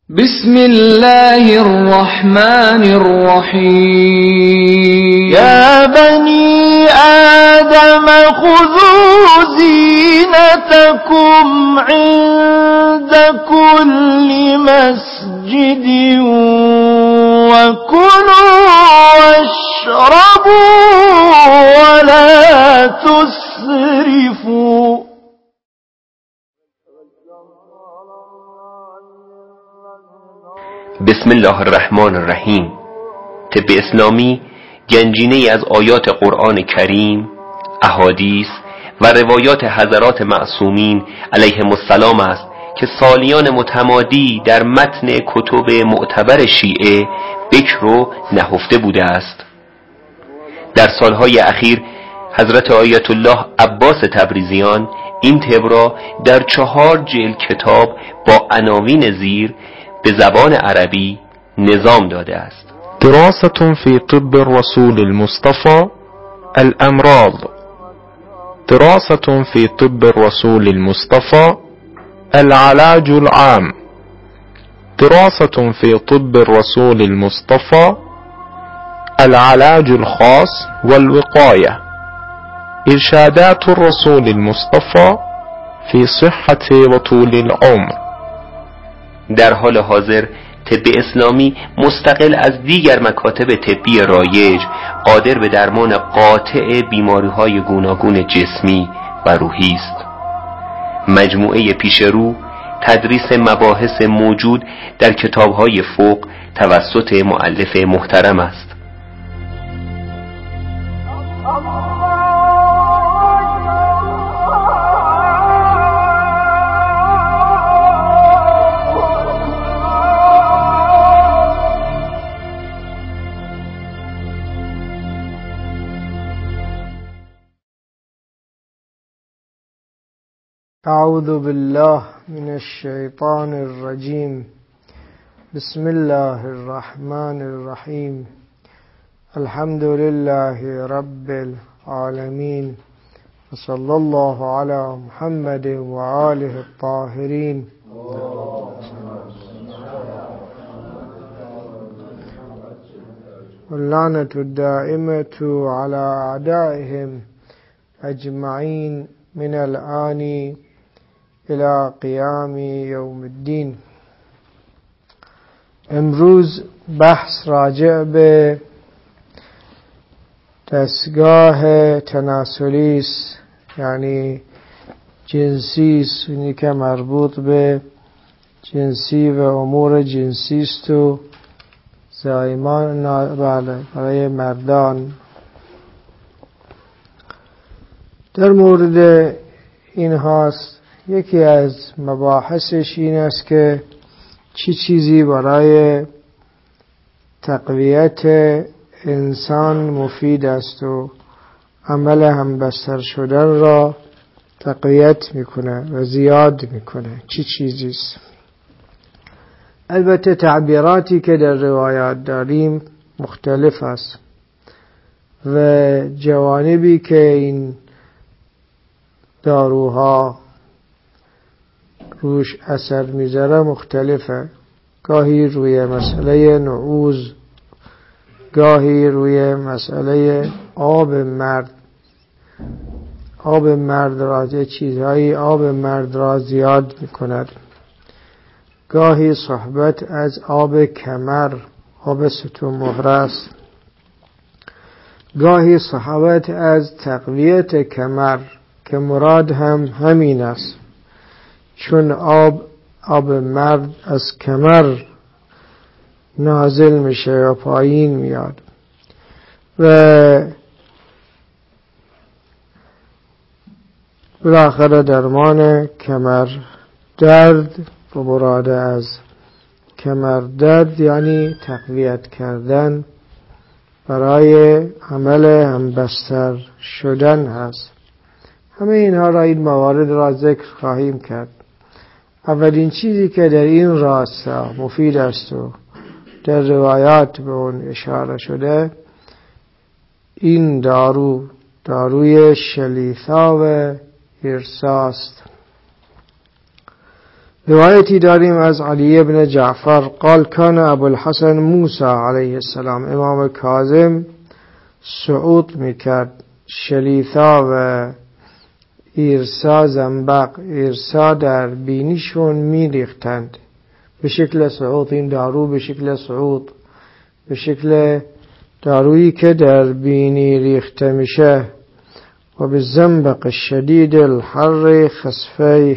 بسم الله الرحمن الرحيم يا بني آدم خذوا زينتكم عند كل مسجد وكلوا واشربوا ولا تسرفوا. بسم الله الرحمن الرحیم. طب اسلامی گنجینه‌ای از آیات قرآن کریم، احادیث و روایات حضرات معصومین علیهم السلام است که سالیان متمادی در متن کتب معتبر شیعه بکر و نهفته بوده است. در سالهای اخیر حضرت آیت الله عباس تبریزیان این طب را در 4 جلد کتاب با عناوین زیر به زبان عربی نظام داده است. دراسة في طب الرسول المصطفى الأمراض. دراسة في طب الرسول المصطفى العلاج العام. دراسة في طب الرسول المصطفى العلاج الخاص والوقاية. إرشادات الرسول المصطفى في صحة وطول العمر. در حال حاضر طب اسلامی مستقل از دیگر مکاتب طبی رایج قادر به درمان قاطع بیماری‌های گوناگون جسمی و روحی است. مجموعه پیشرو تدریس مباحث موجود در کتاب‌های فوق توسط مؤلف محترم است. أعوذ بالله من الشيطان الرجيم. بسم الله الرحمن الرحيم. الحمد لله رب العالمين وصلى الله على محمد وآله الطاهرين. واللعنة الدائمة على أعدائهم أجمعين من الآن الى قیام یوم الدین. امروز بحث راجع به دستگاه تناسلی است، یعنی جنسی است، اینی که مربوط به جنسی و امور جنسی است و زایمان برای مردان. در مورد این هاست یکی از مباحثش این است که چی چیزی برای تقویت انسان مفید است و عمل همبستر شدن را تقویت میکنه و زیاد میکنه. چی چیزی است؟ البته تعبیراتی که در روایات داریم مختلف است و جوانبی که این داروها روش اثر میذاره مختلفه. گاهی روی مسئله نعوذ، گاهی روی مسئله آب مرد را چیزهایی آب مرد را زیاد میکند. گاهی صحبت از آب کمر، آب ستون مهره است. گاهی صحبت از تقویت کمر که مراد هم همین است، چون آب مرد از کمر نازل میشه و پایین میاد. و بالاخره درمان کمر درد و مراد از کمر درد یعنی تقویت کردن برای عمل همبستر شدن هست. همه اینها را، این موارد را ذکر خواهیم کرد. اولین چیزی که در این راستا مفید است و در روایات به اون اشاره شده، این داروی شلیثا و ارساست. روایتی داریم از علی ابن جعفر قال کان ابو الحسن موسی علیه السلام، امام کاظم صعود میکرد، شلیثا و ایرسا زنبق، ایرسا در بینیشون میریختند به شکل صعود. این دارو به شکل صعود، به شکل دارویی که در بینی ریخته میشه. و به زنبق شدید الحر خسفه،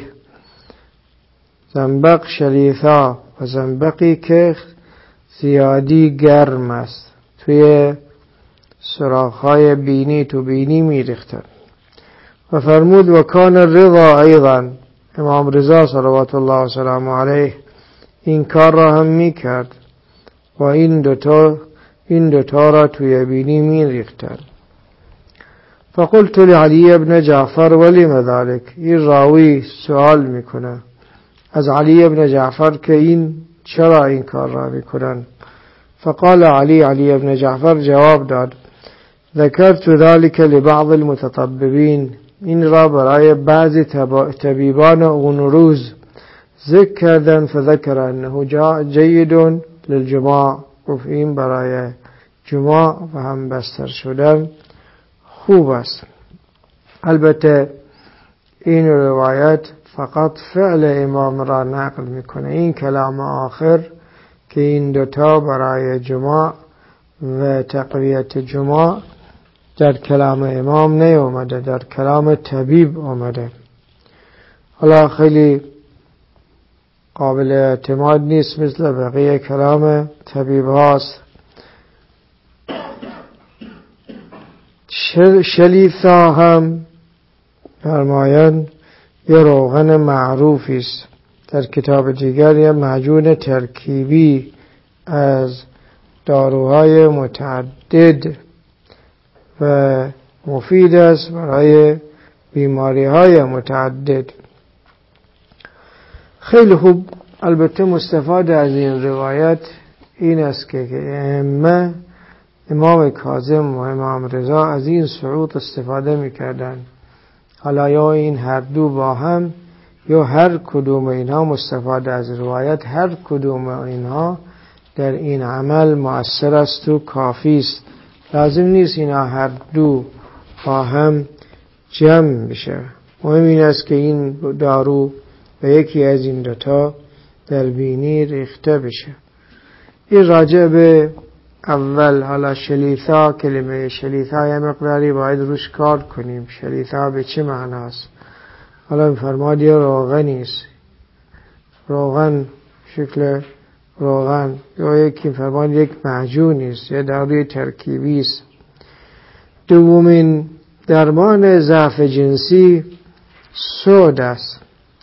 زنبق شلیثا و زنبقی که زیادی گرم است، توی سراخهای بینی، تو بینی میریختن. و فرمود و کان الرضا ایضا، امام رضا صلوات الله و سلام علیه این کار را هم میکرد و این دوتا را توی بینی میریختن. فقلت لعلی ابن جعفر ولم ذلك، این راوی سوال میکنه از علی ابن جعفر که این چرا این کار را میکنن. فقال علی ابن جعفر جواب داد ذکرت ذلك لبعض المتطببین، این را برای بعضی طبیبان اون روز ذکر کردن. فذکر انه جید للجماع، گفت این برای جماع و هم بستر شدن خوب است. البته این روایت فقط فعل امام را نقل میکنه، این کلام آخر که این دوتا برای جماع و تقویت جماع در کلام امام نیومده، در کلام طبیب اومده. حالا خیلی قابل اعتماد نیست مثل بقیه کلام طبیب هاست. شلیثا هم فرمایند یه روغن معروفی است، در کتاب دیگر یه معجون ترکیبی از داروهای متعدد و مفید است برای بیماری‌های متعدد. خیلی خوب. البته مستفاد از این روایت این است که امام کاظم و امام رضا از این صعود استفاده می‌کردند. حالا یا این هر دو با هم یا هر کدوم اینها مستفاد از روایت، هر کدوم اینها در این عمل مؤثر است و کافی است. لازم نیست اینا هر دو با هم جمع بشه. مهم این است که این دارو به یکی از این دوتا در بینی ریخته بشه. این راجع به اول. حالا شلیثا، کلمه شلیثا یه مقداری باید روش کار کنیم. شلیثا به چه معناست؟ حالا فرماد یه روغنی است، روغن شکل روغن، یا یکی فرمان یک معجونی است، یه داروی ترکیبی است. دومین درمان ضعف جنسی سود است.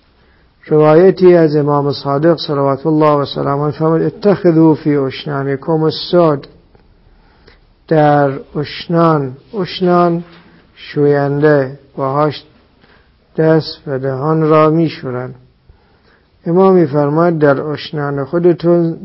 روایتی از امام صادق صلوات الله و سلامه فرمود اتخذوا فی اشنانکم السود، در اشنان شوینده باهاش دست و دهان را میشورن. امام میفرماید در اشنان خودتون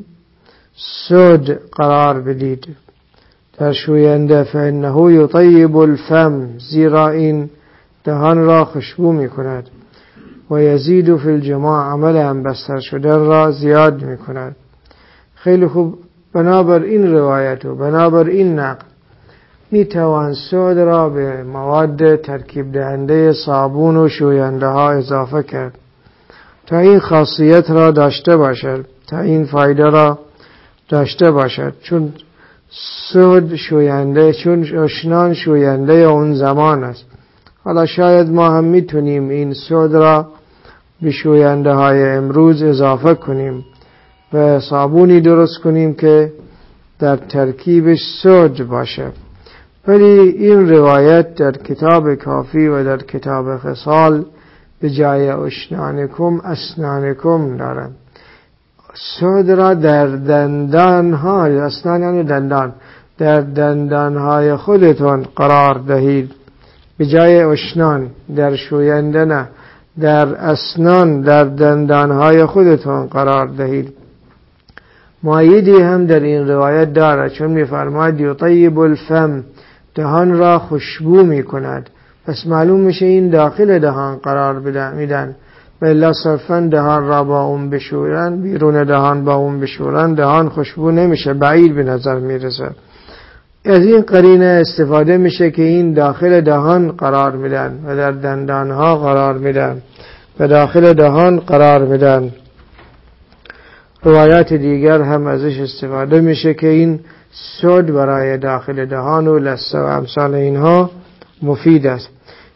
سود قرار بدید در شوینده، فانه یطیب الفم، زیرا این دهان را خوشبو میکند، و یزید فی الجماع، عمل هم بستر شدن را زیاد میکند. خیلی خوب. بنابر این روایت و بنابر این نقل میتوان سود را به مواد ترکیب دهنده صابون و شوینده ها اضافه کرد تا این خاصیت را داشته باشد، تا این فایده را داشته باشد. چون سود شوینده، چون اشنان شوینده اون زمان است. حالا شاید ما هم میتونیم این سود را به شوینده های امروز اضافه کنیم و صابونی درست کنیم که در ترکیبش سود باشه. ولی این روایت در کتاب کافی و در کتاب خصال به جای اشنانکم اسنانکم دارن. سود را در دندان ها، اسنان یعنی دندان، در دندان های خودتون قرار دهید به جای اشنان، در شوینده نه، در اسنان، در دندان های خودتون قرار دهید. مایدی هم در این روایت داره، چون میفرماید یطیب الفم، دهان را خوشبو می کند. پس معلوم میشه این داخل دهان قرار میدن بلا صرفا دهان را با اون بشورن، بیرون دهان با اون بشورن، دهان خوشبو نمیشه، بعید به نظر میرسه. از این قرینه استفاده میشه که این داخل دهان قرار میدن و در دندانها قرار میدن و داخل دهان قرار میدن. روایات دیگر هم ازش استفاده میشه که این سود برای داخل دهان و لثه و امثال اینها مفید است.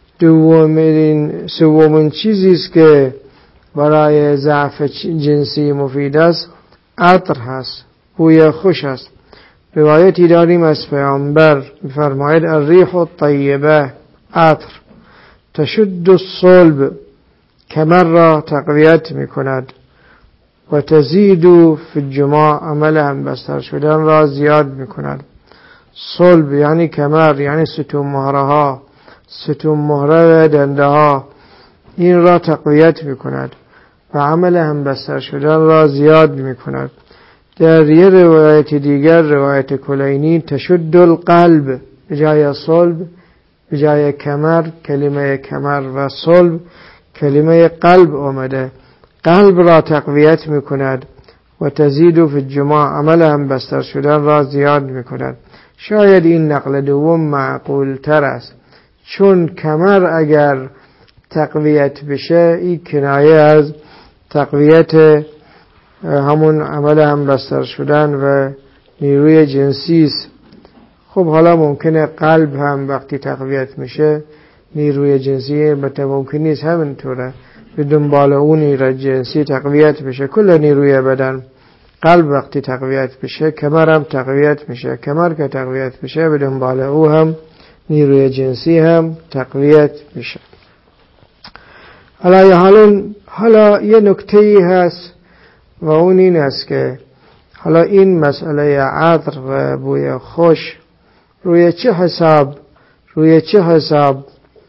سومین چیزی است که برای ضعف جنسی مفید است عطر هست، بوی خوش است. روایتی داریم از پیامبر می‌فرماید الریح الطیبه عطر تشد الصلب، کمر را تقویت میکند و تزید فی الجماع، عمل همبستر شدن را زیاد میکند. صلب یعنی کمر، یعنی ستون مهره ها، ستون مهره و دنده ها، این را تقویت میکند و عمل همبستر شدن را زیاد میکند. در یه روایت دیگر، روایت کلینی، تشد القلب، بجای صلب، بجای کمر کلمه کمر و صلب کلمه قلب آمده، قلب را تقویت میکند و تزید فی الجماع، عمل همبستر شدن را زیاد میکند. شاید این نقل دوم معقول تر است، چون کمر اگر تقویت بشه این کنایه از تقویت همون عمل همبستر شدن و نیروی جنسی است. خب حالا ممکنه قلب هم وقتی تقویت میشه نیروی جنسی، البته ممکن نیست همینطوره به دنبال اون نیروی جنسی تقویت بشه. کل نیروی بدن، قلب وقتی تقویت بشه کمر هم تقویت میشه، کمر که تقویت بشه به دنبال او هم نیروی جنسی هم تقویت میشه. حالا یه نکته‌ای هست و اون این است که حالا این مسئله عطر و بوی خوش روی چه حساب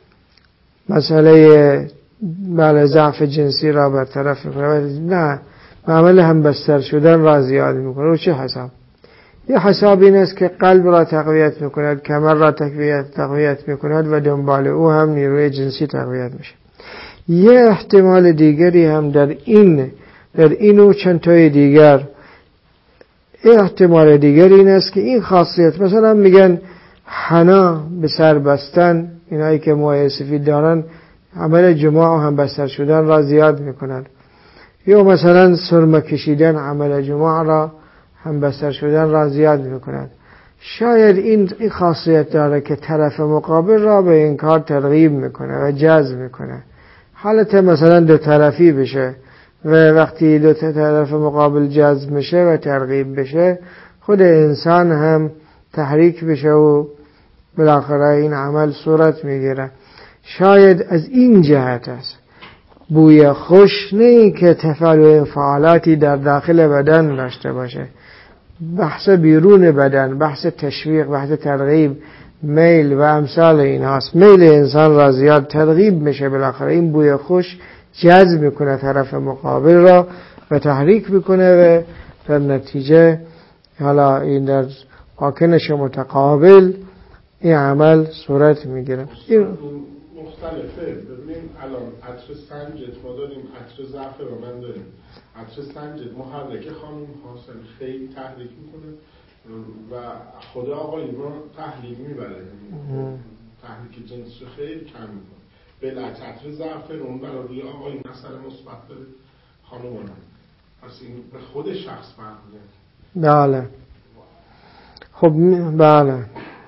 مسئله ضعف جنسی را برطرف میکنه؟ نه، عمل همبستر شدن را زیاد میکنه. رو چه حساب؟ یه حساب این است که قلب را تقویت میکند، کمر را تقویت میکند و دنبال او هم نیروی جنسی تقویت میشه. یه احتمال دیگری هم در این و چند تای دیگر، احتمال دیگر این است که این خاصیت، مثلا میگن حنا به سر بستن، اینایی که موهای سفید دارن عمل جماع و همبستر شدن را زیاد میکنن، یا مثلا سرمه کشیدن عمل جماع را همبستر شدن را زیاد میکنن. شاید این خاصیت داره که طرف مقابل را به این کار ترغیب میکنه و جذب میکنه، حالت مثلا دو طرفی بشه و وقتی دو طرف مقابل جذب میشه و ترغیب بشه خود انسان هم تحریک بشه و بالاخره این عمل صورت میگیره. شاید از این جهت است بوی خوش، نه این که تفعل و انفعالاتی در داخل بدن داشته باشه، بحث بیرون بدن، بحث تشویق، بحث ترغیب، میل و امثال این هاست. میل انسان را زیاد ترغیب میشه، بالاخره این بوی خوش جذب میکنه طرف مقابل را و تحریک میکنه و در نتیجه حالا این در واکنش متقابل این عمل صورت میگیره. این مختلفه. ببینیم الان عطر سنجد ما داریم، عطر زعفران داریم. عطر سنجد محرک خانم حاصل خیلی تحریک میکنه و خود آقایی رو تحلیل میبره، تحریک جنس رو خیلی کم میکنه. بلعکس عطر زعفران برای روی آقایی اثر مثبت داره، خانمان پس این به خود شخص مربوطه. بله. خب بله،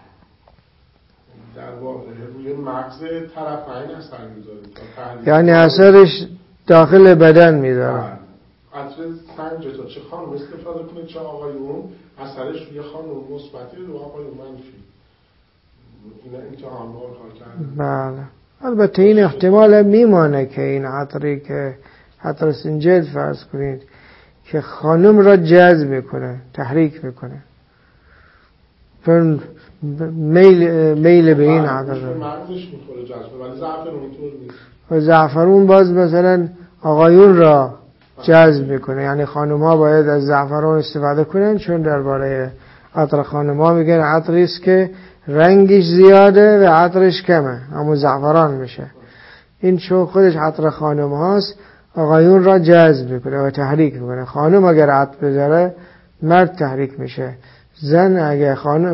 در واقع روی مغز طرفین اثر میذاره، یعنی اثرش داخل بدن میذاره. عطر سنجد چه خانم استفاده کنه چه آقایون، اثرش روی خانم مثبتی رو آقایون منفی. این امتحان رو حال کرده. بله، البته این احتمال میمانه که این عطری که عطر سنجد فرض کنید که خانم را جذب میکنه، تحریک میکنه، چون میل به این عطر مغزش میخوره جذب، ولی زعفرون اینطور نیست. و زعفرون باز مثلا آقایون را جذب میکنه، یعنی خانم‌ها باید از زعفران استفاده کنن، چون درباره عطر خانم‌ها میگن عطری است که رنگش زیاده و عطرش کمه، همون زعفران میشه. این چون خودش عطر خانم‌هاست، آقایون را جذب میکنه و تحریک میکنه. خانم اگر عطر بذاره مرد تحریک میشه، زن اگر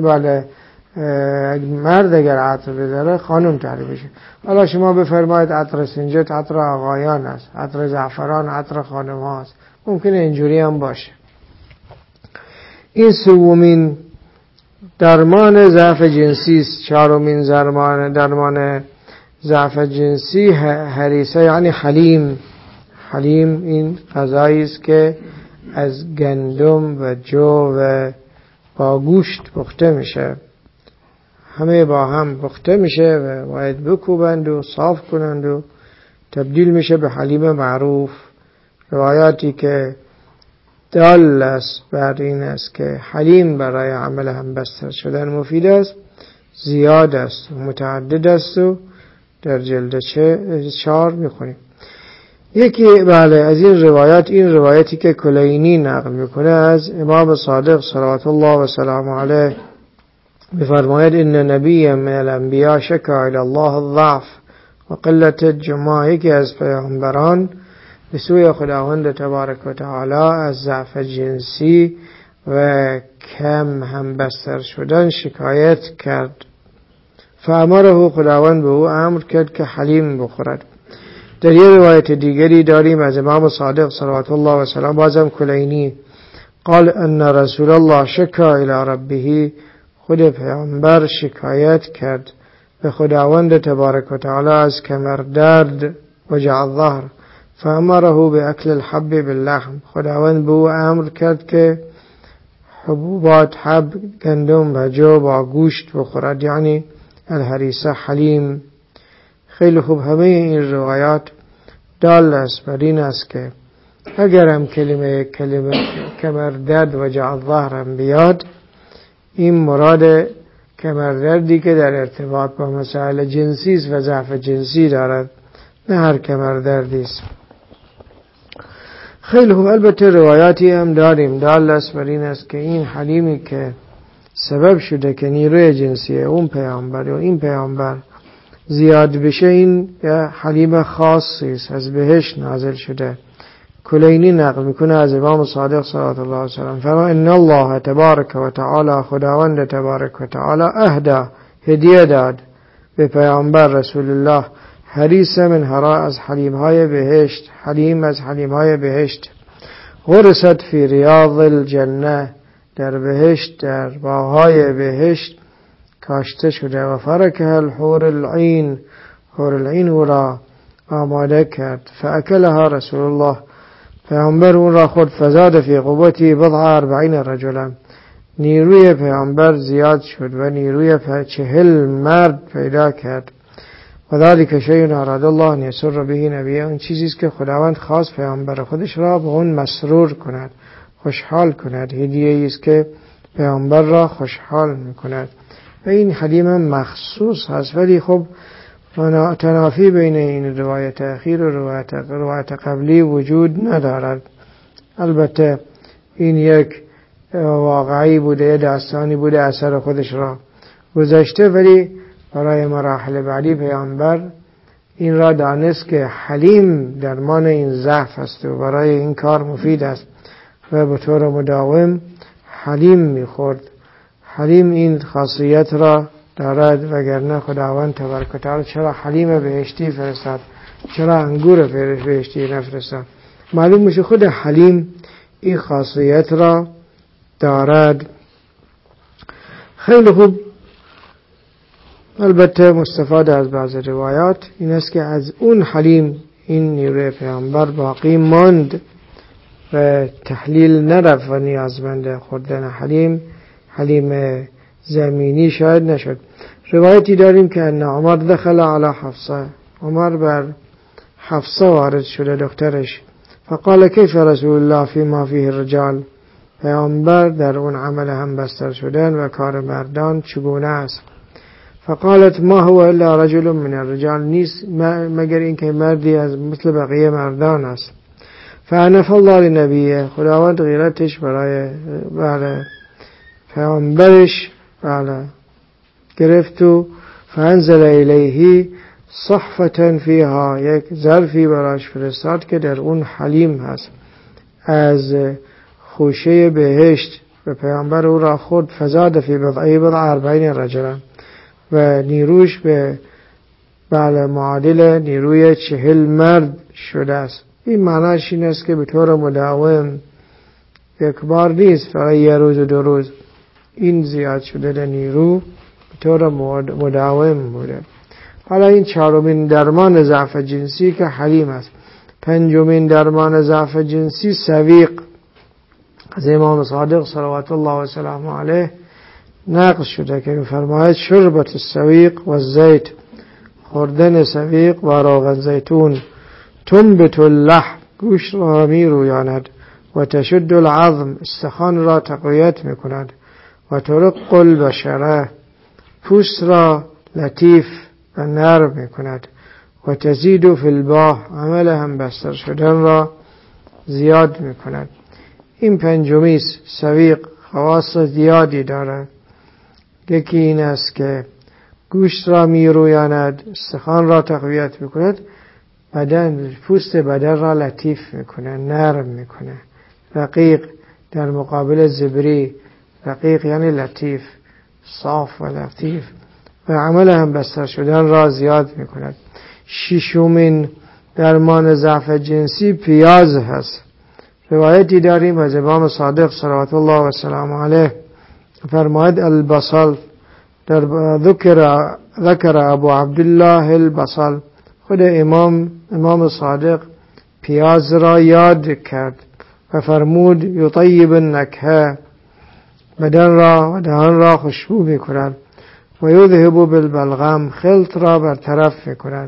مرد اگر عطر بذاره خانم تحریک میشه. حالا شما بفرمایید عطر سنجت عطر آقایان است، عطر زعفران عطر خانم هاست، ممکنه اینجوری هم باشه. این سومین درمان ضعف جنسی است. چهارمین درمان ضعف جنسی هریسه یعنی حلیم. حلیم این غذایی است که از گندم و جو و با گوشت پخته میشه، همه با هم پخته میشه و باید بکوبند و صاف کنند و تبدیل میشه به حلیم معروف. روایاتی که دال است بر این است که حلیم برای عمل همبستر شدن مفید است، زیاد است و متعدد است و در جلد 4 میخونیم. یکی از این روایات، این روایتی که کلینی نقل میکنه از امام صادق صلوات الله و سلام علیه، بفرماید ان نبی من الانبیاء شکا الی الله الضعف و قلت الجماع. یکی از پیامبران به سوی خداوند تبارک و تعالی از ضعف جنسی و کم همبستر شدن شکایت کرد. فامره، خداوند به او امر کرد که حلیم بخورد. در یه روایت دیگری داریم از امام صادق صلوات الله و سلام، بازم کلینی، قال ان رسول الله شکا الی ربه، خود پیامبر شکایت کرد به خداوند تبارک و تعالی از کمر درد وجع الظهر، فامره باکل الحب باللحم، خداوند به او امر کرد که حبوبات حب گندم و جو با گوشت بخورد، یعنی الهریسه حلیم. خیلی خوب. همه این روایات دال است بر این است که اگر هم کلمه کمر درد وجع الظهر هم بیاد، این مراد کمر دردی که در ارتباط با مسائل جنسی است و ضعف جنسی دارد، نه هر کمر دردی است. خیلی خوب. البته روایاتی هم داریم دال است بر این است که این حلیمی که سبب شده که نیروی جنسی اون پیامبر و این پیامبر زیاد بشه، این حلیم خاصی است، از بهشت نازل شده. کلینی نقل میکنه از امام صادق صلوات الله علیه و سلم، فرما ان الله تبارک و تعالی، خداوند تبارک و تعالی اهدا، هدیه داد به پیامبر رسول الله حریص من هرا، از حلیم های بهشت، حلیم از حلیم های بهشت، غرست فی ریاض الجنه، در بهشت در باغهای بهشت کاشته شده، و فرکه الحور العین، حور العین او را آماده کرد، فاکلها رسول الله، پیامبر اون را خورد، فزاد فی قوتی بضع 40 رجلا، نیروی پیامبر زیاد شد و نیروی 40 مرد پیدا کرد. و ذلک شیء اراد الله ان یسر به نبیه، اون چیزی است که خداوند خواست پیامبر خودش را به اون مسرور کند، خوشحال کند، هدیه‌ای است که پیامبر را خوشحال میکند. و این حلیم مخصوص هست، ولی خب تنافی بین این روایت اخیر و روایت قبلی وجود ندارد. البته این یک واقعی بوده، یه داستانی بوده، اثر خودش را گذاشته، ولی برای مراحل بعدی پیامبر این را دانست که حلیم درمان این ضعف است و برای این کار مفید است و به طور مداوم حلیم میخورد. حلیم این خاصیت را دارد، وگرنه خداوند تبارک و تعالی چرا حلیم بهشتی فرستاد، چرا انگور بهشتی نفرستاد؟ معلوم میشه خود حلیم این خاصیت را دارد. خیلی خوب. البته مستفاد از بعض روایات این است که از اون حلیم این نیروی پیامبر باقی ماند و تحلیل نرفت و نیازمند خوردن حلیم زمینی شاید نشد. روایتی داریم که ان عمر دخل علی حفصه، عمر بر حفصه وارد شده، دخترش، فقال کیف رسول الله فيما فيه الرجال، پیامبر در اون عمل هم بستر شدن و کار مردان چگونه است؟ فقالت ما هو الا رجل من الرجال، نیست مگر اینکه مردی از مثل بقیه مردان است. فعنف الله لنبیه، خداوند غیرتش برای پیامبرش گرفت و فانزل الیه صحفة فیها، یک ظرفی براش فرستاد که در اون حلیم هست، از خوشه بهشت و پیامبر او را خورد. فزاد فی بضع 40 رجلا، و نیروش به معادل نیروی 40 مرد شده است. این معناش این است که به طور مداوم، یک بار نیست، فقط یه روز و 2 روز، این زیاد شده در نیرو به طور مداوم بوده. حالا این 4مین درمان ضعف جنسی که حلیم است. 5مین درمان ضعف جنسی سویق. از امام صادق صلوات الله و سلامه علیه نقل شده که می‌فرماید شربت السویق و الزیت، خوردن سویق و روغن زیتون، تنبت اللحم، گوشت را می‌رویاند، و تشد العظم، استخوان را تقویت می‌کند، و ترق البشره، پوست را لطیف و نرم می‌کند، و تزید فی الباه، عمل هم بستر شدن را زیاد می‌کند. این 5می است. سویق خواص زیادی دارد. یکی این است که گوشت را می‌رویاند، استخوان را تقویت می‌کند، پوست بدن را لطیف می‌کند، نرم می‌کند. رقیق در مقابل زبری، رقیق یعنی لطیف، صاف و لطیف، و عمل هم بستر شدن را زیاد می‌کند. 6مین درمان ضعف جنسی پیاز هست. روایتی داریم از امام صادق صلوات الله و سلامه علیه فرماید البصل، در ذکر ابو عبدالله البصل، خود امام صادق پیاز را یاد کرد و فرمود یطیب النکهه، بدن را و دهان را خوشبو می کند، و یذهب بالبلغم، خلط را برطرف می کند،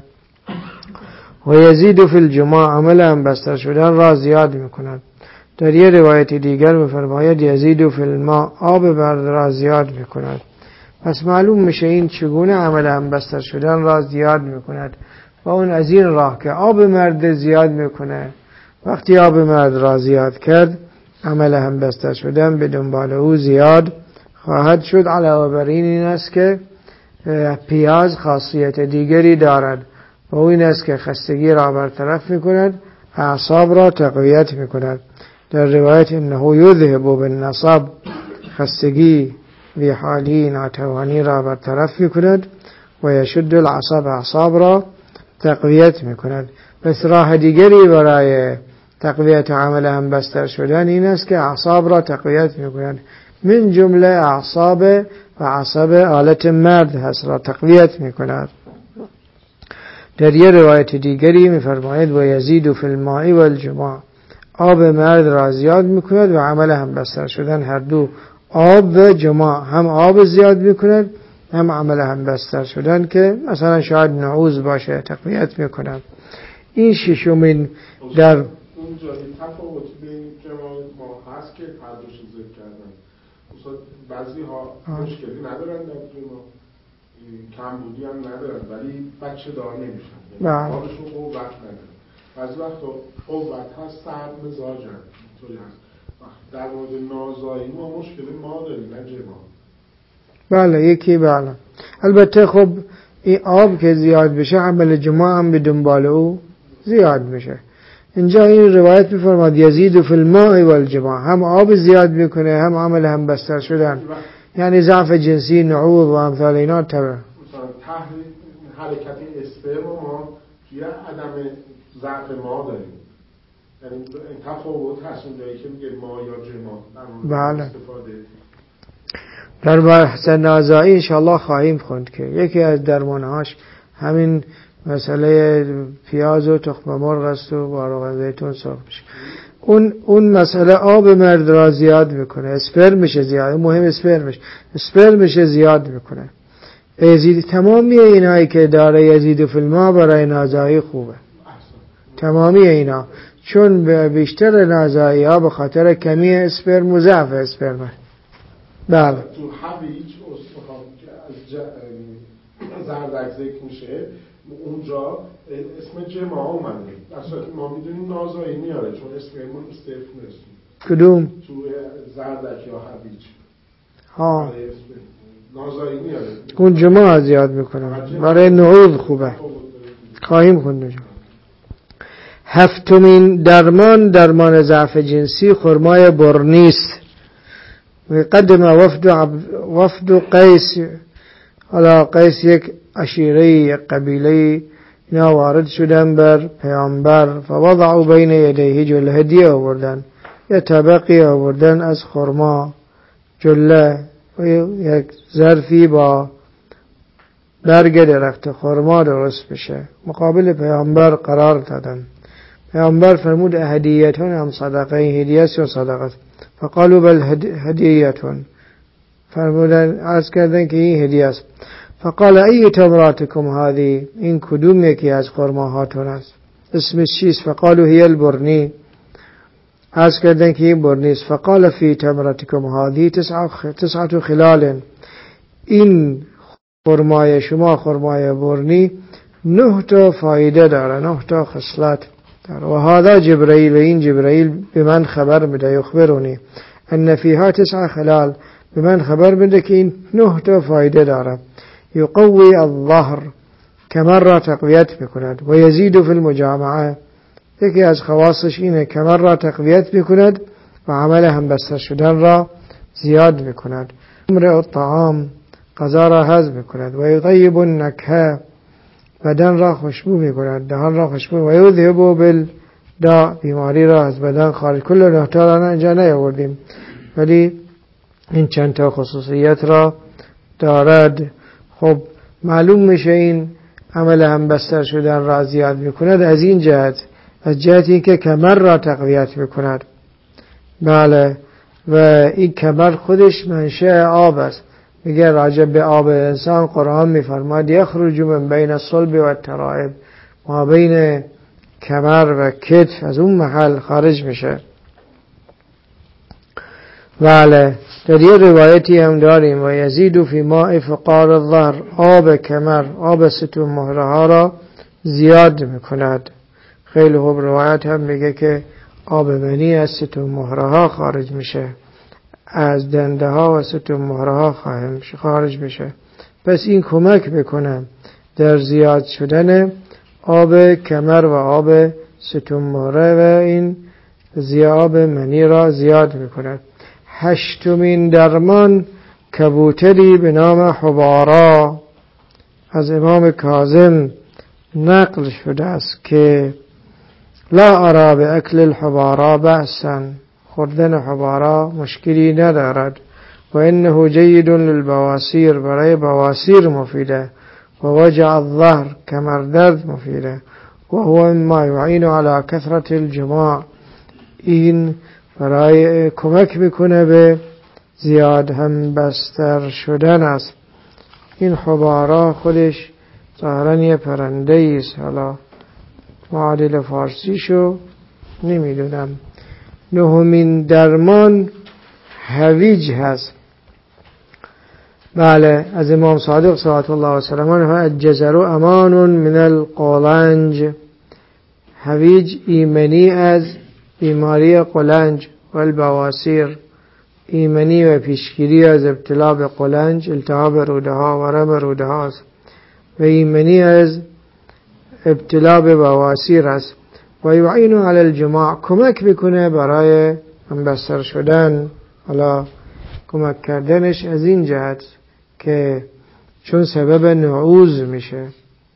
و یزید فی الجماع، عمل هم بستر شدن را زیاد می کند. در یه روایت دیگر می فرماید یزید فی الماء، آب مرد را زیاد می کند. پس معلوم میشه این چگونه عمل هم بستر شدن را زیاد می کند، و اون از این راه که آب مرد زیاد می کنه. وقتی آب مرد را زیاد کرد، عمل هم بستر شدن به دنبال او زیاد خواهد شد. علاوه بر این است که پیاز خاصیت دیگری دارد، و این است که خستگی را برطرف می کند، اعصاب را تقویت می کند. در روایت انه یذهب بالنصب، خستگی، بیحالی، ناتوانی را برطرف می کند، و یشد العصب، اعصاب را تقویت می کند. پس راه دیگری برای تقویت عمل هم بستر شدن این است که اعصاب را تقویت می کند. من جمله اعصاب و عصب آلت مرد هست را تقویت می کند. در یه روایت دیگری می فرماید و یزید فی الماء و الجماع، آب مرد را زیاد می کند و عمل هم بستر شدن، هر دو آب و جماع، هم آب زیاد می کند هم عمل هم بستر شدن که مثلا شاید نعوذ باشه تقویت می کند. این 6مین در اونجا تفاوت بین جماع ما هست که هر دوش ذکر کردن. بعضی ها مشکلی ندارن در جماع، کمبودی هم ندارن، ولی بچه دار نمیشن، حالشون قوت ندارن. بعضی وقتا قوت هست، سرد مزاجن، اینطوری هست. در مورد نازایی ما مشکلی ما داریم، نه جماع. بله یکی بله. البته خب این آب که زیاد بشه عمل جماع هم به دنبال او زیاد میشه. اینجا این روایت میفرماد یزید فی الماء و الجماع، هم آب زیاد میکنه هم عمل هم بستر شدن، یعنی ضعف جنسی، نعوذ و امثال اینا تبع حرکت اسپرم ما توی عدم ضعف ما داریم. یعنی این تفاوت هست اونجایی که میگه ما یا جماع. بله. در بحث نازایی انشاءالله خواهیم خوند که یکی از درمانهاش همین مسئله پیاز و تخم مرغ است و روغن زیتون سرخ میشه. اون مسئله آب مرد را زیاد میکنه، اسپرمش زیاد، مهم اسپرمش زیاد میکنه. یزید تمامی اینایی که داره یزید فی الماء برای نازایی خوبه، تمامی اینا، چون بیشتر نازایی ها به خاطر کمی اسپرم و ضعف اسپرم. بله. تو هویج از زردک ذکر میشه، اونجا اسم جماع اومده، در صورتی ما میدونیم نازایی میاره چون اسپرمون استف نیست. کدوم؟ تو زردک یا هویج نازایی میاره، اون جماع زیاد میکنه، برای نعوذ خوبه. خواهیم خوند. هفتمین درمان ضعف جنسی خرمای برنی است. قدم وفد قیس، حالا قیس یک عشیره، یک قبیله، اینا وارد شدن بر پیامبر، فوضعوا بین یدیه جله، هدیه آوردن، یه طبقی آوردن از خرما، جله و یک ظرفی با برگ درخت خرما درست بشه، مقابل پیامبر قرار دادن. پیامبر فرمود هدیتون هم صدقه، هدیه یا صدقه. فقالوا بل هدیتون، فرمودن عرض کردن که این هدیه است. فقال ای تمراتکم هذه، این کدوم یکی از خرماهاتون است؟ اسمش چیست؟ فقالوا هی البرنی، عرض کردن که این برنی است. فقال فی تمراتکم هذه تسعة خلال، این خرمای شما، خرمای برنی، 9 تا فایده داره، 9 تا خصلت داره. و هذا جبرائیل، و این جبرائیل به من خبر میده، یخبرونی ان فیها 9 خلال، به من خبر میده که این 9 تا فایده داره. یقوی الظهر، کمر را تقویت میکند. و یزید فی المجامعه، یکی از خواصش اینه کمر را تقویت میکند و عمل همبستر شدن را زیاد میکند. امر الطعام، غذا را هضم میکند. و یطیب النکهه، بدن را خوشبو میکند، دهان را خوشبو. و یذهب بالداء، بیماری را از بدن خارج. کل 9 تا را اینجا نیاوردیم، ولی این چند تا خصوصیت را دارد. خب معلوم میشه این عمل همبستر شدن را زیاد میکند از این جهت، از جهت این که کمر را تقویت میکند. بله، و این کمر خودش منشأ آب است. میگه راجع به آب انسان قرآن میفرماد یخرج من بین الصلب و الترائب، ما بین کمر و کتف از اون محل خارج میشه. بله، در یه روایتی هم داریم و یزید فی ماء فقار الظهر، آب کمر، آب ستون مهره ها را زیاد میکند. خیلی خوب روایت هم میگه که آب منی از ستون مهره ها خارج میشه، از دنده ها و ستون مهره ها خارج میشه. پس این کمک میکنه در زیاد شدن آب کمر و آب ستون مهره و این آب منی را زیاد میکند. هشتمین درمان کبوتری به نام حبارا، از امام کاظم نقل شده است که لا ارى باکل الحبارا بأسا، خوردن حبارا مشکلی ندارد. و انه جید للبواسیر، برای بواسیر مفیده. و وجع الظهر، کمر درد مفیده. و هو مما یعین علی کثرت الجماع، این برای کمک میکنه به زیاد هم بستر شدن است. این حبارا خودش ظاهرا یه پرنده است، حالا معادل فارسیشو نمیدونم. نهمین درمان هویج هست. بله، از امام صادق صلوات الله و سلامه الجزر امان من القولنج، هویج ایمنی از بیماری قولنج و البواسیر، ایمنی و پیشگیری از ابتلا به قولنج، التهاب روده ها، ورم روده هاست، و ایمنی از ابتلا به بواسیر است. و یعین علی الجماع، کمک میکنه برای همبستر شدن. حالا کمک کردنش از این جهت که چون سبب نعوذ میشه.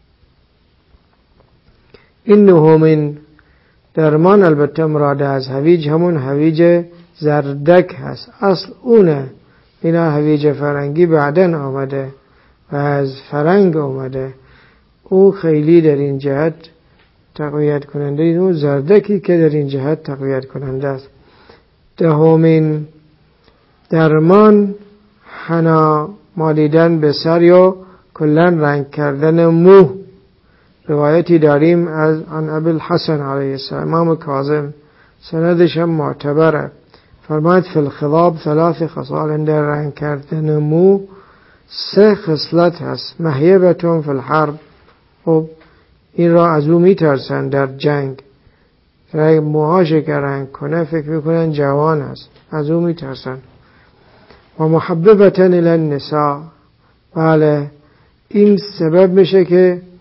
این نهمین درمان البته مراد از هویج همون هویج زردک هست، اصل اونه. اینا هویج فرنگی بعدن آمده و از فرنگ آمده، او خیلی در این جهت تقویت کننده، اون زردکی که در این جهت تقویت کننده است. دهمین درمان حنا، مالیدن به سر یا کلن رنگ کردن مو. روایتی داریم از عن ابی الحسن علیه السلام، امام کاظم، سندش هم معتبره. فرماید فی الخضاب 3 خصال، در رنگ کردن مو 3 خصلت هست. مهیبتون فی الحرب، خب این را از او میترسن در جنگ، اگه موهاش که رنگ کنه فکر میکنن جوان است، از او میترسن. و محببتن الی النساء، بله این سبب میشه که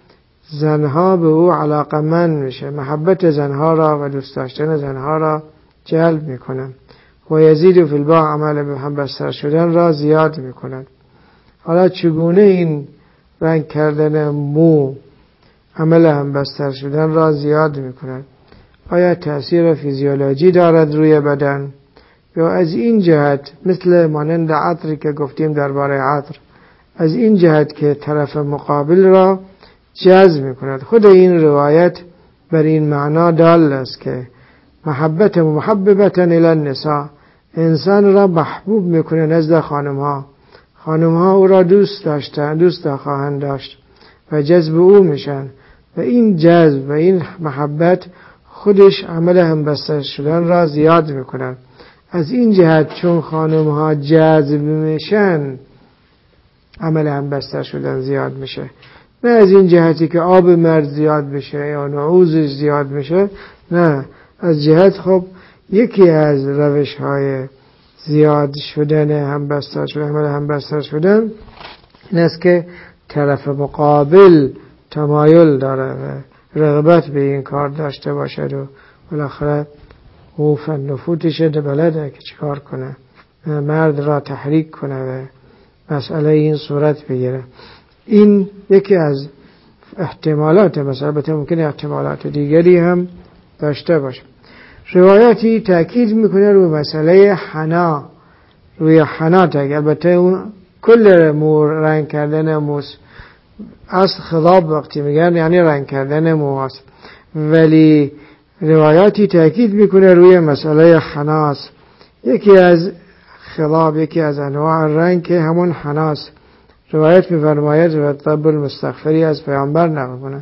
زنها به او علاقمند میشه، محبت زنها را و دوست داشتن زنها را جلب میکنه. و یزید فی الباع عمل به هم بستر شدن را زیاد میکند. حالا چگونه این رنگ کردن مو عمل هم بستر شدن را زیاد میکند؟ آیا تأثیر فیزیولوژی دارد روی بدن؟ یا از این جهت مثل مانند عطری که گفتیم درباره عطر، از این جهت که طرف مقابل را جذب میکند؟ خود این روایت بر این معنا دال است که محبت محببتا الی النساء، انسان را محبوب میکنه نزد خانمها او را دوست خواهند داشت و جذب او میشن و این جذب و این محبت خودش عمل همبستر شدن را زیاد میکنن. از این جهت چون خانمها جذب میشن عمل همبستر شدن زیاد میشه، نه از این جهتی که آب مرد زیاد بشه یا نعوزش زیاد میشه، نه، از جهت خب یکی از روش های زیاد شدن همبستر شدن، عمل همبستر شدن این است که طرف مقابل تمایل داره و رغبت به این کار داشته باشد و بالاخره او فن و فوتشه بلده که چیکار کنه، مرد را تحریک کنه و مسئله این صورت بگیره. این یکی از احتمالات، مثلا ممکنه احتمالات دیگری هم داشته باشه. روایاتی تأکید میکنه روی مسئله حنا، روی حنا تاکید. البته اون کل مو رنگ کردن موس از خضاب وقتی میگن یعنی رنگ کردن موهاست، ولی روایاتی تأکید میکنه روی مسئله حناست. یکی از خضاب، یکی از انواع رنگ که همون حناست. روایت میفرماید و طب المستغفری از پیامبر نقل کنه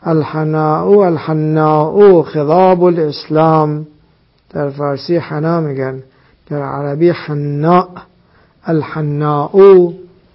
الحناء خضاب الاسلام. در فارسی حنا میگن، در عربی حناء. الحناء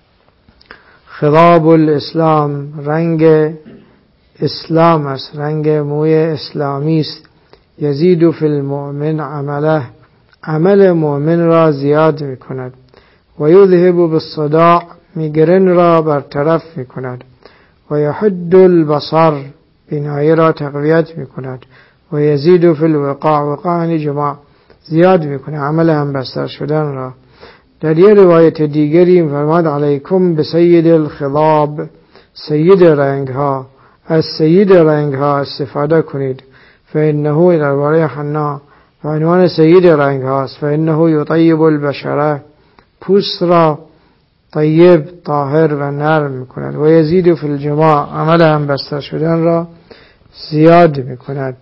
خضاب الاسلام، رنگ اسلام است، رنگ موی اسلامی است. یزید فی المؤمن عمله، عمل مؤمن را زیاد میکند. و یذهب بالصداع، میگرن را برطرف میکند. و یحد البصر، بینایی را تقویت میکند. و یزید فی الوقاع، وقاع جماع، زیاد میکنه عمل همبستر شدن را. در یه روایت دیگری فرماد علیکم بسید الخضاب، سید رنگ ها، از سید رنگ ها استفاده کنید. فانه درباره حنا و عنوان سید رنگ هاست. فانه یطیب البشره، پوست را طیب، طاهر و نرم میکند. و یزید فی الجماع، عمل همبستر شدن را زیاد میکند.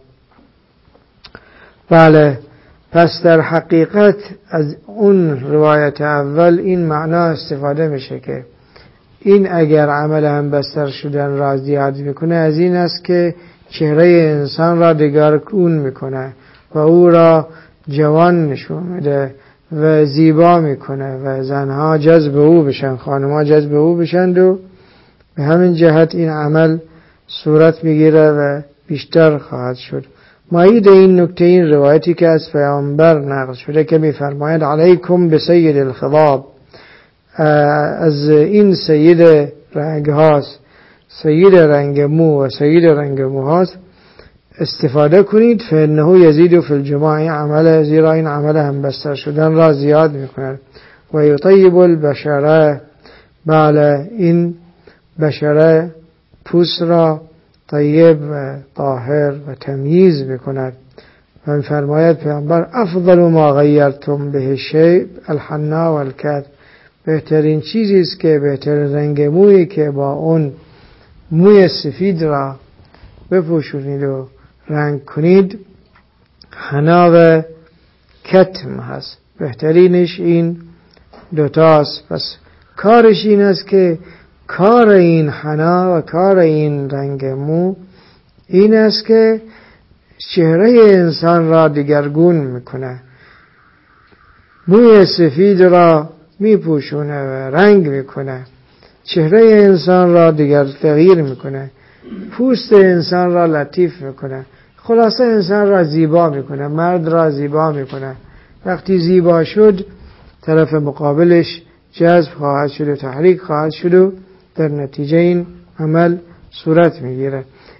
بله، پس در حقیقت از اون روایت اول این معنا استفاده میشه که این اگر عمل همبستر شدن را زیاد میکنه، از این است که چهره انسان را دگرگون میکنه و او را جوان نشون میده و زیبا میکنه و زنها جذب او بشن، خانمها جذب او بشن و به همین جهت این عمل صورت میگیره و بیشتر خواهد شد. مایید این نکته این روایتی که از پیامبر نقل شده که میفرماید علیکم بسید الخضاب، از این سید رنگ هاست، سید رنگ مو و سید رنگ مو هاست استفاده کنید. فانه یزید فی الجماع عمل، زیرا این عمل همبستر شدن را زیاد میکند. و یطیب البشره، بله این بشره پوست را طیب و طاهر و تمیز میکند. و میفرماید پیامبر افضل ما غیرتم به شیء الحنا والکد، بهترین چیزی است که بهترین رنگ مویی که با اون موی سفید را بپوشونید و رنگ کنید حنا و کتم هست. بهترینش این دوتاست. پس کارش این است که کار این حنا و کار این رنگ مو این است که چهره انسان را دگرگون میکنه، موی سفید را میپوشونه و رنگ میکنه، چهره انسان را تغییر میکنه، پوست انسان را لطیف میکنه، خلاصه انسان را زیبا میکنه، مرد را زیبا میکنه. وقتی زیبا شد طرف مقابلش جذب خواهد شد و تحریک خواهد شد و در نتیجه این عمل صورت میگیره.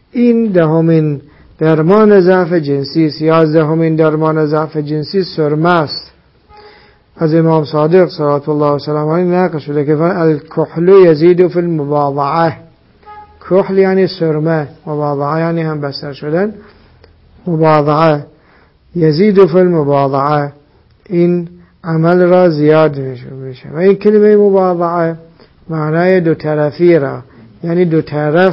این دهمین درمان ضعف جنسی است. 11مین درمان ضعف جنسی سرمه است. از امام صادق صلوات الله وسلامه علیه نقل شده که الکحل یزید فی المباضعه. کحل یعنی سرمه، مباضعه یعنی هم بستر شدن. مباضعه یزید فی المباضعه، این عمل را زیاد میشه. و این کلمه مباضعه معنای دو طرفی را، یعنی دو طرف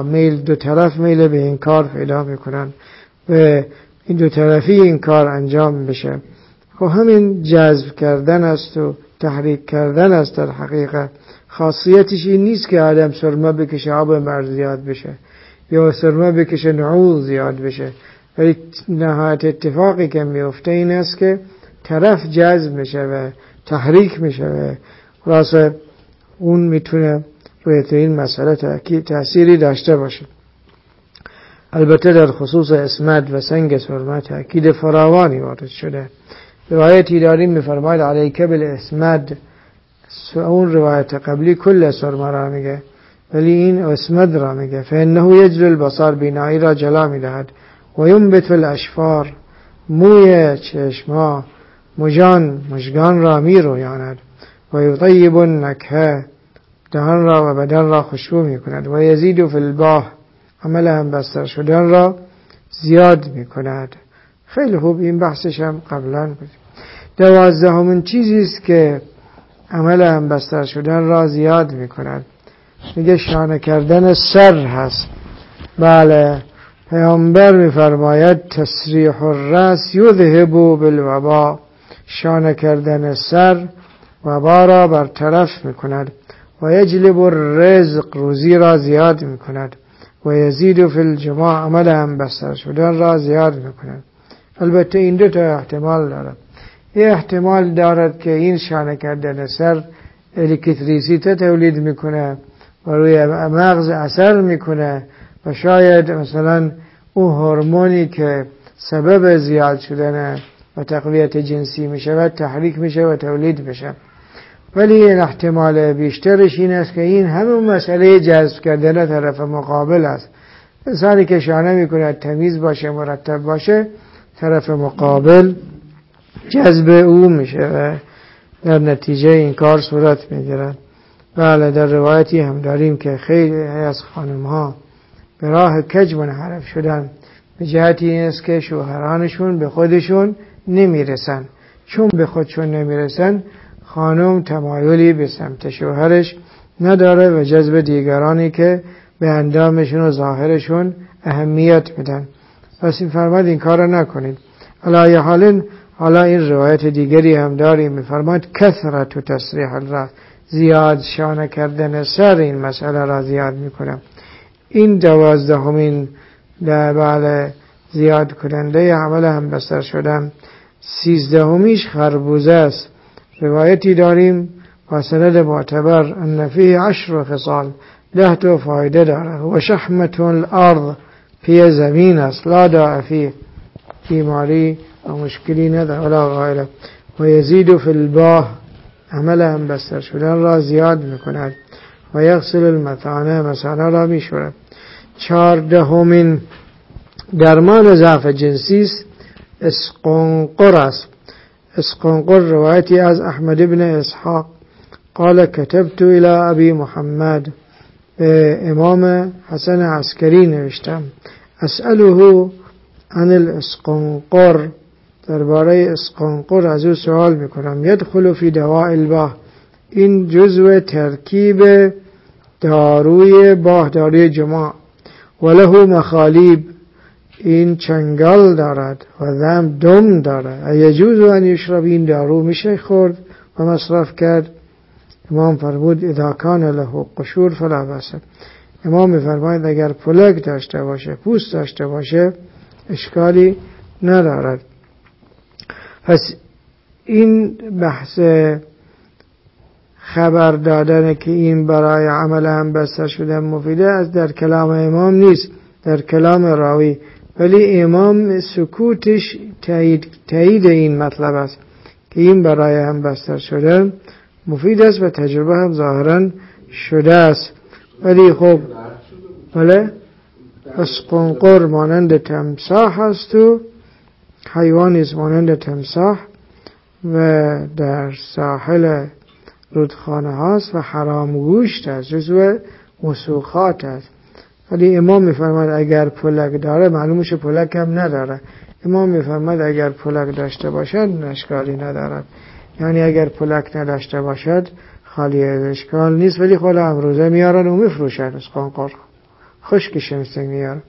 میل به این کار پیدا میکنن و این دو طرفی این کار انجام بشه. خب همین جذب کردن است و تحریک کردن است. در حقیقت خاصیتش این نیست که آدم سرمه بکشه آب مرد زیاد بشه یا سرمه بکشه نعوذ زیاد بشه، ولی نهایت اتفاقی که میفته این است که طرف جذب میشه و تحریک میشه و خلاصه اون میتونه روی این مسئله تأثیری داشته باشه. البته در خصوص اسمد و سنگ سرمه تأکید فراوانی وارد شده. روایتی داریم میفرماید علیک بالاسمد. اون روایت قبلی کل سرمه را میگه، ولی این اسمد را میگه. فانه یجل البصر، بینایی را جلا میدهد. و ینبت الاشفار، موی چشما مژگان را میرویاند. و یطیب النکهه، دهان را و بدن را خوشبو میکند. و یزید فی الباه، عمل هم بستر شدن را زیاد میکند. خیلی خوب، این بحثش هم قبلا بود. 12مین چیزی است که عمل هم بستر شدن را زیاد میکند، میگه شانه کردن سر هست. بله، پیامبر میفرماید تسریح الراس یذهب بالوبا، شانه کردن سر وبا را برطرف میکند. و یجلب الرزق، روزی را زیاد میکند. و یزید فی الجماع، عمل هم بستر شدن را زیاد میکند. البته این دو تا احتمال دارد. یه احتمال دارد که این شانه کردن سر الکتریسیته تولید میکنه و روی مغز اثر میکنه و شاید مثلا اون هورمونی که سبب زیاد شدن و تقویت جنسی میشه و تحریک میشه و تولید بشه. ولی این احتمال بیشترش این است که این همون مسئله جذب کردن طرف مقابل است. انسانی که شانه میکنه تمیز باشه، مرتب باشه، طرف مقابل جذب او میشه و در نتیجه این کار صورت میگیرد. بله، در روایتی هم داریم که خیلی از خانم ها به راه کج منحرف شدن به جهتی این است که شوهرانشون به خودشون نمیرسن. چون به خودشون نمیرسن، خانم تمایلی به سمت شوهرش نداره و جذب دیگرانی که به اندامشون و ظاهرشون اهمیت میدن. پس این فرماد این کار نکنید. علی حالا این روایت دیگری هم داریم، میفرماید کثرت و تسریح الراس، زیاد شانه کردن سر این مسئله را زیاد میکنم. این 12مین بله زیاد کننده عمل هم بستر شدن. 13میش خربوزه است. روایتی داریم با سند معتبر ان فیه 10 خصال، 10 تا فایده داره. و شحمة الارض، پی زمین است، لا داع فیه، بیماری و مشکلی نداره ولا غایره. و یزید فی الباه، عمل هم بستر شدن را زیاد میکند. و یغسل المثانه، مثانه را میشورد. 14مین درمان ضعف جنسی است اسقنقر است. اسقنقر روایتی از احمد ابن اسحاق قال كتبت الى ابي محمد، به امام حسن عسکری نوشتم، اسأله عن الاسقنقر، درباره اسقنقر از او سوال میکنم. يدخل في دواء الباه، این جزء ترکیب داروی باه، داروی جماع. وله مخالیب، این چنگال دارد و دم دارد. یجوز ان یشرب، این دارو میشه خورد و مصرف کرد؟ امام فرمود اذا کان له قشور فلا باس. امام میفرماید اگر پلک داشته باشه، پوست داشته باشه، اشکالی ندارد. پس این بحث خبر دادن که این برای عمل هم بستر شدن مفیده از در کلام امام نیست، در کلام راوی. ولی امام سکوتش تایید این مطلب است که این برای هم بستر شدن مفید است و تجربه هم ظاهرا شده است. ولی خب بله اسقنقر مانند تمساح هست و حیوانی است مانند تمساح و در ساحل رودخانه هاست و حرام گوشت است، جزو مسوخات است. ولی امام میفرماد اگر پلک داره، معلوم شه پلک هم نداره، امام میفرماد اگر پلک داشته باشد اشکالی ندارد. یعنی اگر پلک نداشته باشد خالی از اشکال نیست، ولی خود امروزه میارن و میفروشن اسقنقر، خشکش میارن.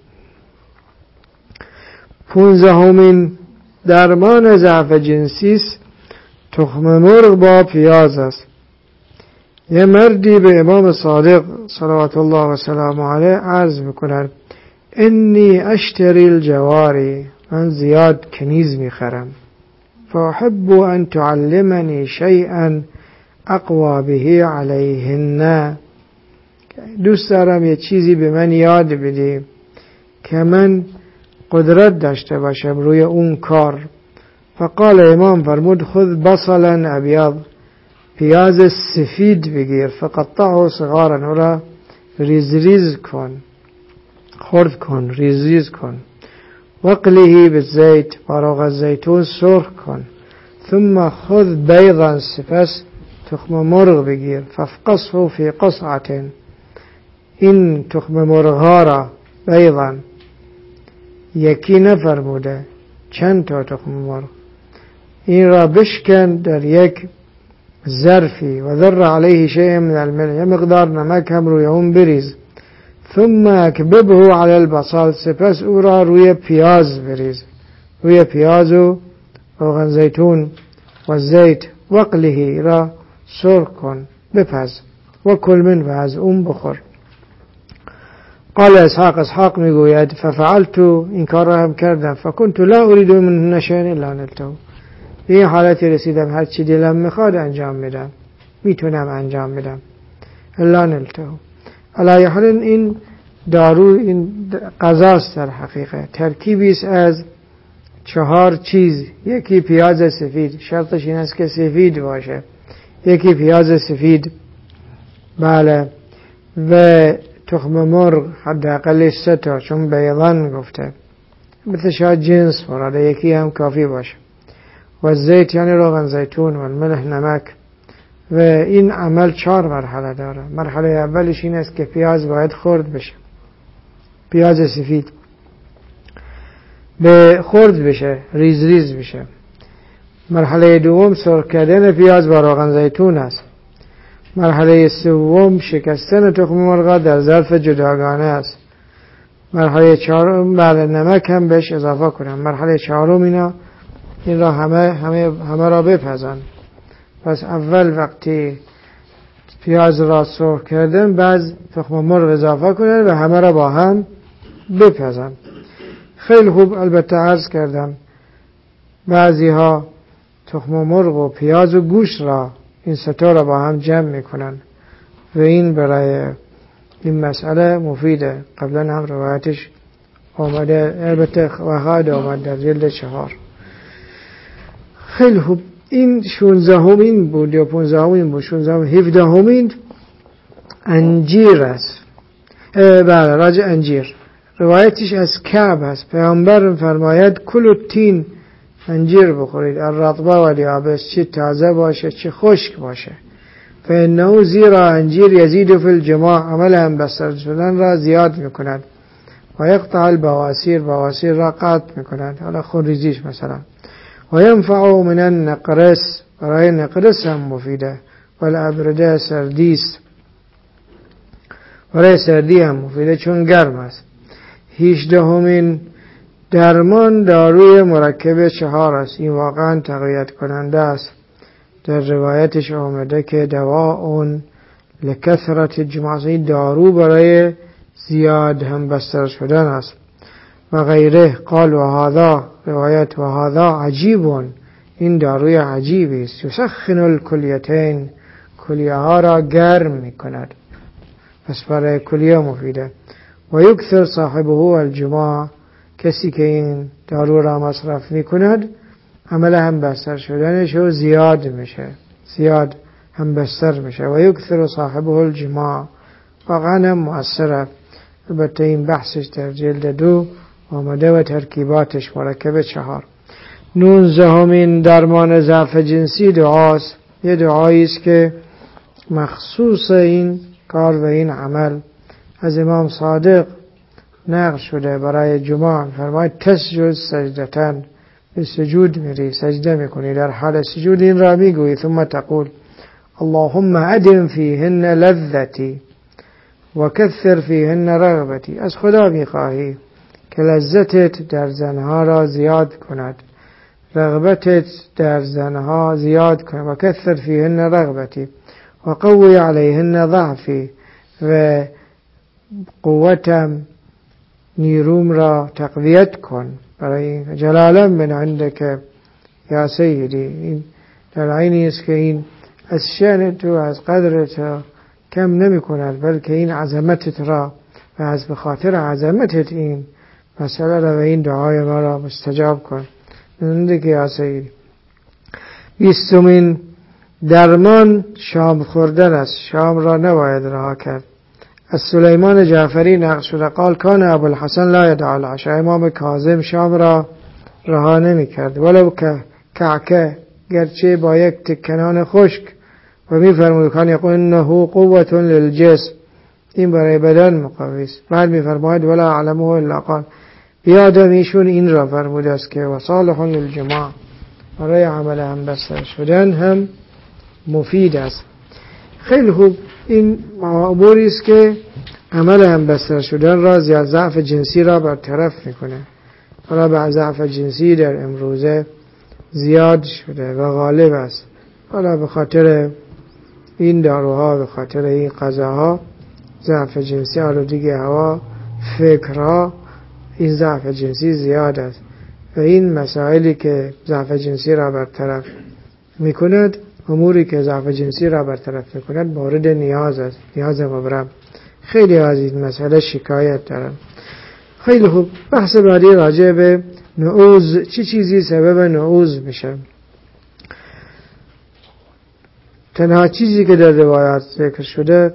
15مین درمان ضعف جنسی است تخم مرغ با پیاز است. یه مردی به امام صادق صلوات الله و سلام علیه عرض میکنه انی اشتری الجواری، من زیاد کنیز میخرم، فاحب ان تعلمنی شیئا اقوا به علیهن، دوست دارم یه چیزی به من یاد بدی که من قدرت داشته باشم روی اون کار. فقال امام فرمود خذ بصلا ابیض، پیاز سفید بگیر، فقطعه صغارا، را ریز ریز کن، خرد کن، ریز ریز کن، وقله بالزیت، باروغ زیتون سرخ کن، ثم خذ بیضا، سپس تخم مرغ بگیر، فافقصه فی قصعة، این تخم مرغ ها را بیضا، یکی نفرموده چند تا تخم مرغ، این را بشکن در یک ظرفی و ذر علیه شیء من الملح، یه مقدار نمک هم روی اون بریز، ثم اکببه علی البصل، سپس او را روی پیاز بریز، روی پیاز و روغن زیتون و زیت، وقله را سرخ کن، بپز، و کل من، و از اون بخور. قال اسحاق میگوید ففعلت، این کار را هم کردم، فکنت لا اريد منه شيئا الا نلته، به این حالتی رسیدم هر چی دلم میخواد انجام میدم، میتونم انجام میدم، الا نلته. علی حال این دارو، این غذاست در حقیقت، ترکیبی است از 4 چیز. یکی پیاز سفید، شرطش این است که سفید باشه، یکی پیاز سفید، بله، و تخم مرغ حداقل 3 تا، چون بیضان گفته، مثل شاید جنس مراده، یکی هم کافی باشه، و زیت یعنی روغن زیتون، و الملح نمک. و این عمل 4 مرحله داره. مرحله اولش این است که پیاز باید خرد بشه، پیاز سفید به خرد بشه، ریز ریز بشه. مرحله دوم سرخ کردن پیاز با روغن زیتون است. مرحله سوم شکستن تخم مرغ در ظرف جداگانه است. مرحله چهارم بله نمک هم بهش اضافه کنم. مرحله چهارم این را همه را بپزن. پس اول وقتی پیاز را سرخ کردن، بعد تخم مرغ اضافه کنن و همه را با هم بپزن. خیلی خوب. البته عرض کردم بعضی ها تخم مرغ و پیاز و گوشت را این ستا را با هم جمع میکنن و این برای این مسئله مفیده. قبلا هم روایتش آمده، البته وحاد آمد در جلد 4. خیلی خوب. این 16مین بود یا 15مین بود، 17مین انجیر است. بله راجع انجیر روایتش از کعب است. پیامبر فرماید کل تین، انجیر بخورید، الرطبه و الیابس، چه تازه باشه چه خشک باشه. فانه زیرا انجیر یزید فی الجماع، عمل هم بستر شدن را زیاد میکند. و یقطع البواسیر، بواسیر را قطع میکند، حالا خونریزیش مثلا. و ینفع من النقرس، برای نقرس هم مفیده. و الابرده، سردیست، برای سردی هم مفیده چون گرم است. 18مین درمان داروی مرکب 4 است. این واقعا تقویت کننده است. در روایتش آمده که دواء لکثرت الجماع، دارو برای زیاد هم بستر شدن است. و غیره. قال و هذا، روایت و هذا عجیب، این داروی عجیبی است. یسخن الکلیتین، کلیه ها را گرم می کند، پس برای کلیه مفیده. و یکثر صاحبه الجماع، کسی که این دارو را مصرف می کند عمل هم بستر شدنش و زیاد میشه، زیاد هم بستر میشه. و یکثر صاحبه الجماع، واقعا هم مؤثره. البته این بحثش در جلد 2 آمده و ترکیباتش مرکب 4. 19 درمان ضعف جنسی دعاست. یه دعایی است که مخصوص این کار و این عمل از امام صادق نقل شده برای جمعه. فرماید تسجد سجدتن، به سجود میری، سجده میکنی، در حال سجود این را میگویی ثم تقول اللهم ادم فیهن لذتی و کثر فیهن رغبتی. از خدا میخواهی که لذتت در زنها را زیاد کند، رغبتت در زنها زیاد کند، و کثر فیهن رغبتی و قوی علیهن ضعفی، و قوتم نیروم را تقویت کن. برای جلالا من عندك یا سیدی، این در عینی است که این از شأن تو، از قدر تو کم نمی کند، بلکه این عظمتت را و از بخاطر عظمتت این مسئله را و این دعای ما را مستجاب کن. عندك یا سیدی. 20 درمان شام خوردن است. شام را نباید رها کرد. از سلیمان جعفری نقل شده قال کان ابوالحسن لا یدع العشاء. امام کاظم شام را رها نمی کرد ولو که کعکه، گرچه با یک تکنان خشک، و می فرمود کان یقول انه قوة للجسم، این برای بدن مقوی است. بعد می فرماید ولا اعلمه الا قال، بیادم ایشون این را فرموده است که و صالح للجماع، برای عمل همبستر شدن هم مفید است. خیلی خوب. این اموری است که عمل همبستر شدن را زیاد ضعف جنسی را برطرف میکنه. حالا به ضعف جنسی در امروزه زیاد شده و غالب است. حالا به خاطر این داروها، به خاطر این غذاها، ضعف جنسی، آلودگی هوا، فکرها، این ضعف جنسی زیاد است. و این مسائلی که ضعف جنسی را برطرف میکند، اموری که ضعف جنسی را برطرف میکند، مورد نیاز است، نیاز مبرم. خیلی از این مسئله شکایت دارن. خیلی خوب. بحث بعدی راجع به نعوذ، چی چیزی سبب نعوذ میشه. تنها چیزی که در روایات ذکر شده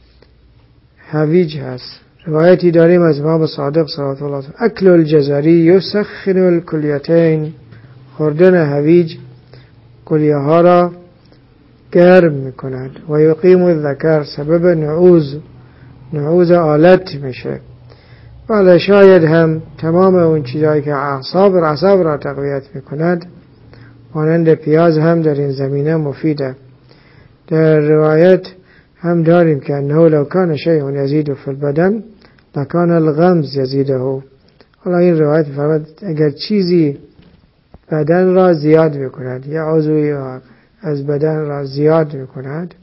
هویج هست. روایتی داریم از امام صادق صلوات الله علیه اکل الجزری یسخن الکلیتین، خوردن هویج کلیه ها را گرم میکند. و یقیم الذکر، سبب نعوذ آلت میشه. ولی شاید هم تمام اون چیزایی که اعصاب را تقویت میکند، مانند پیاز، هم در این زمینه مفیده. در روایت هم داریم که انه لو کان شیء یزید فی البدن لکان الغمز یزیده. حالا این روایت فرمود اگر چیزی بدن را زیاد میکند، یا عضوی از بدن را زیاد میکند،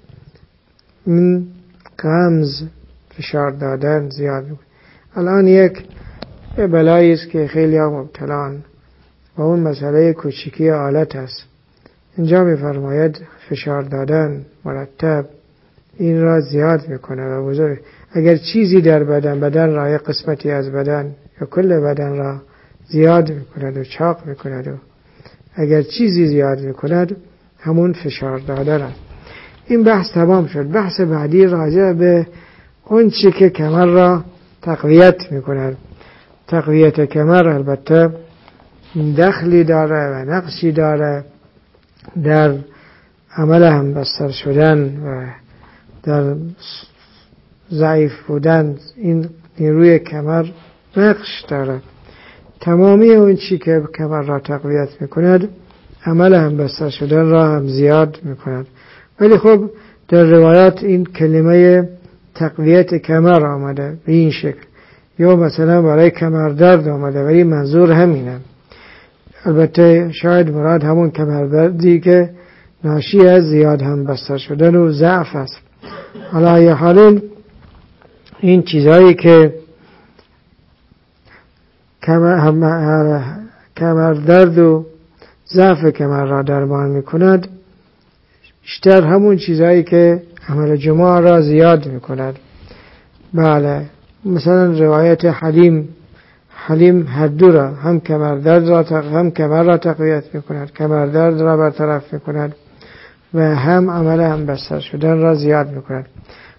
این غمز، فشار دادن، زیاد میکند. الان یک بلایی است که خیلی ها مبتلان و اون مسئله کوچیکی آلت است. اینجا میفرماید فشار دادن مرتب این را زیاد میکنه و بزرگ. اگر چیزی در بدن را، یک قسمتی از بدن یا کل بدن را زیاد میکند و چاق میکند، و اگر چیزی زیاد میکند همون فشار دادن است. این بحث تمام شد. بحث بعدی راجع به اون چی که کمر را تقویت میکند. تقویت کمر البته دخلی داره و نقشی داره در عمل همبستر شدن و در ضعیف بودن. این نیروی کمر نقش داره. تمامی اون چی که کمر را تقویت میکند، عمل همبستر شدن را هم زیاد میکند. ولی خب در روایات این کلمه تقویت کمر آمده به این شکل، یا مثلا برای کمر درد آمده، ولی منظور همینه. البته شاید مراد همون کمر دردی که ناشی از زیاد همبستر شدن و ضعف است. حالا یه حال این چیزایی که کمر درد و ضعف کمر را درمان میکند، بیشتر همون چیزایی که عمل جماع را زیاد میکند. بله، مثلا روایت حلیم هر دو را، هم کمر درد را هم کمر را تقویت میکند، کمر درد را برطرف میکند و هم عمل همبستر شدن را زیاد میکند.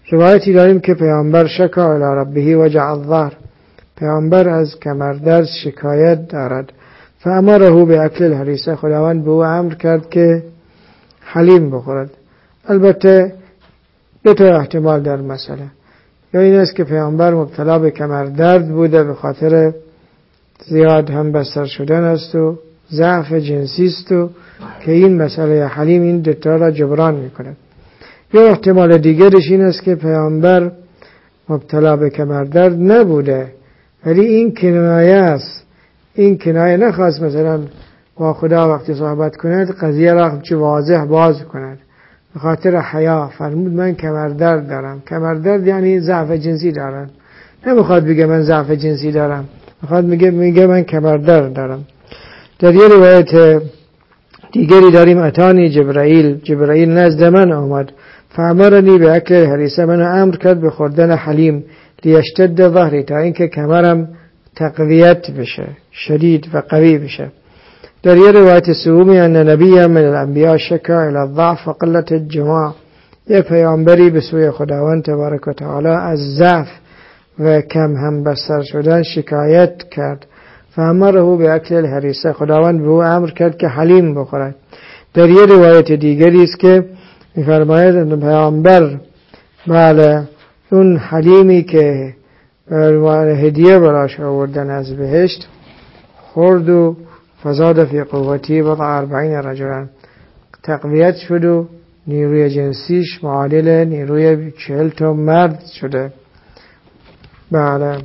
روایتی داریم که پیامبر شکا الی ربه وجع الظهر، پیامبر از کمردرد شکایت دارد. فامره به اکل الهریسه، خداوند به او امر کرد که حلیم بخورد. البته دو تا احتمال در مسئله، یا این است که پیامبر مبتلا به کمردرد بوده به خاطر زیاد هم بستر شدن است و ضعف جنسی است و که این مسئله حلیم این دوتا را جبران میکند. یا احتمال دیگرش این است که پیامبر مبتلا به کمردرد نبوده، ولی این کنایه است. این کنایه نخواست مثلا با خدا وقتی صحبت کند قضیه را چه واضح باز کند، به خاطر حیا فرمود من کمردرد دارم. کمردرد یعنی ضعف جنسی دارم، نمیخواد بگه من ضعف جنسی دارم، میخواد میگه من کمردرد دارم. در یه روایت دیگری داریم اتانی جبرائیل نزد من آمد فامرنی به اکل هریسه، من امر کرد به خوردن حلیم لیشتد ظهری، تا اینکه کمرم تقویت بشه، شدید و قوی بشه. در یه روایت سومی ان نبی من الانبیاء شکا الی الضعف و قلت الجماع، یه پیامبری به سوی خداوند تبارک و تعالی از ضعف و کم هم بستر شدن شکایت کرد. فامره به اکل الهریسه، خداوند به او امر کرد که حلیم بخورد. در یه روایت دیگری است که می‌فرماید پیامبر بله اون حلیمی که هدیه براش آوردن از بهشت خورد و فزاد فی قوتی وضع 40 رجلا، تقویت شد و نیروی جنسیش معادل نیروی 40 تا مرد شده. بله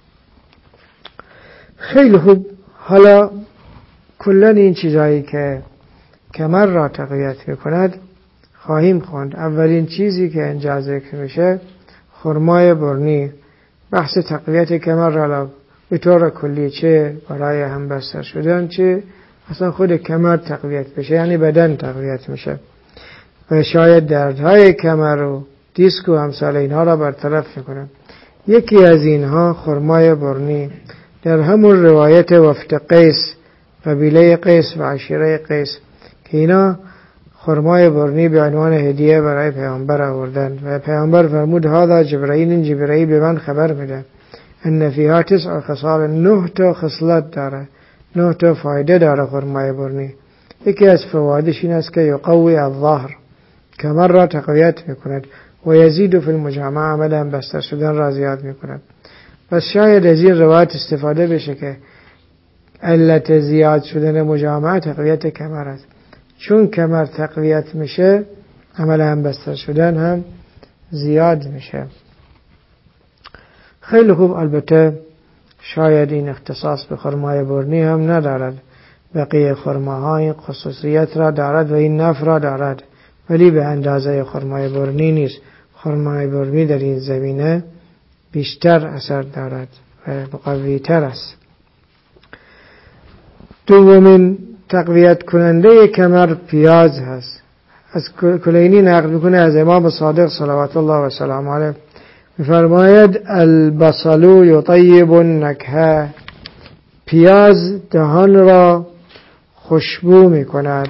خیلی خوب. حالا کلن این چیزایی که کمر را تقویت میکند خواهیم خواند. اولین چیزی که اینجا ذکر میشه خرمای برنی. بحث تقویت کمر را به طور کلی چه برای هم بستر شدن چه اصلا خود کمر تقویت بشه، یعنی بدن تقویت میشه و شاید دردهای کمر و دیسک و امثال اینها را برطرف میکنه. یکی از اینها خرمای برنی. در همون روایت وفد قیس، قبیله قیس و عشیره قیس، که اینا خرمای برنی به عنوان هدیه برای پیامبر آوردن و پیامبر فرمود هذا جبرائیل، این جبرائیل به من خبر میده ان فیها 9 خصال، 9 تا خصلت داره، 9 تا فایده داره خرمای برنی. یکی از فوایدش این است که یقوی الظهر، کمر را تقویت میکند و یزید فی المجامعه، عمل هم بستر شدن را زیاد میکند. پس شاید از این روایت استفاده بشه که علت زیاد شدن مجامعه تقویت کمر است، چون کمر تقویت میشه عمل هم بستر شدن هم زیاد میشه. خیلی خوب. البته شاید این اختصاص به خرمای برنی هم ندارد، بقیه خرماها این خصوصیت را دارد و این نفع را دارد، ولی به اندازه خرمای برنی نیست. خرمای برنی در این زمینه بیشتر اثر دارد و مقوی تر است. دومین تقویت کننده کمر پیاز هست. از کلینی نقل میکنه از امام صادق صلوات الله و سلام علیه، میفرماید البصل یطیب النکهه، پیاز دهان را خوشبو میکند.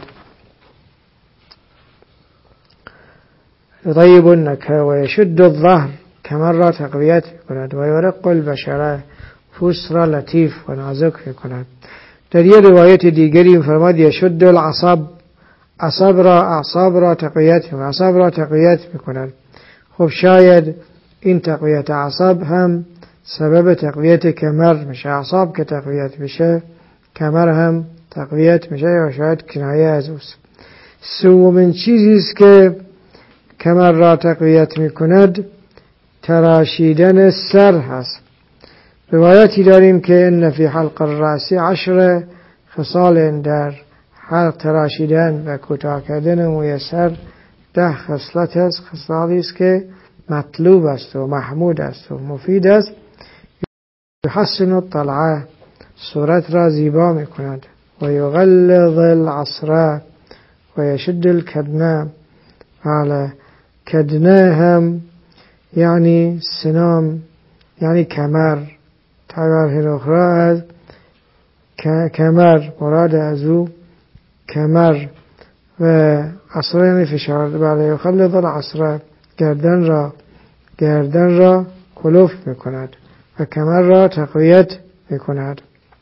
یطیب النکهه و یشد الظهر، کمر را تقویت میکند و یرق البشره، پوست را لطیف و نازک میکند. در یه روایت دیگری میفرماید یشد العصب، اعصاب را تقویت میکند، اعصاب را تقویت میکند. خب شاید این تقویت اعصاب هم سبب تقویت کمر میشه. اعصاب که تقویت میشه کمر هم تقویت میشه یا شاید کنایه از اوست. سومین چیزی است که کمر را تقویت میکند تراشیدن سر هست. روایتی داریم که ان فی حلق الراس 10 خصال، در حلق تراشیدن و کوتاه کردن موی سر 10 خصلت است. خصالی است که مطلوب است و محمود است و مفید است. یحسن الطلعه، صورت را زیبا میکند. و یغلظ العصره و یشد الکدنه، حالا کدنه هم یعنی سنام، یعنی کمر. تعبیر اخرى از کمر مراد از او کمر و عصره یعنی فشار. بله یخلظ العصره، گردن را گردن را کلوف میکند و کمر را تقویت میکند.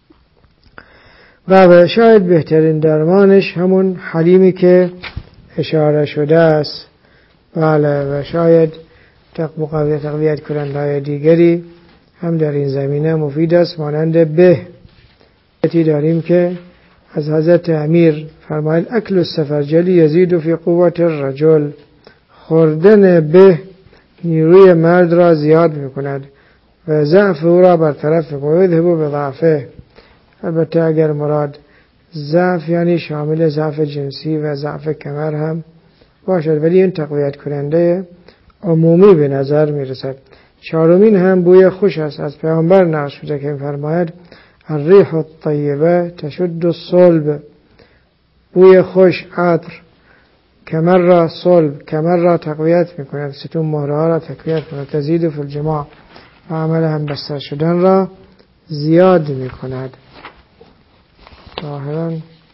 و شاید بهترین درمانش همون حلیمی که اشاره شده است. بله، و شاید تقویت کننده‌های دیگری هم در این زمینه مفید است، مانند به داریم که از حضرت امیر فرمایند اکل السفرجل یزید فی قوت الرجل، خوردن به نیروی مرد را زیاد میکند و ضعف او را برطرف میکند. یذهب بضعفه. البته اگر مراد ضعف یعنی شامل ضعف جنسی و ضعف کمر هم باشد، ولی این تقویت کننده عمومی به نظر میرسد. چهارمین هم بوی خوش است. از پیامبر نقل شده که فرماید الریح الطیبه تشد الصلب، بوی خوش عطر کمر را صلب، کمر را تقویت میکند، ستون مهره ها را تقویت میکند، تزید فی الجماع و عمل هم بستر شدن را زیاد میکند. ظاهرا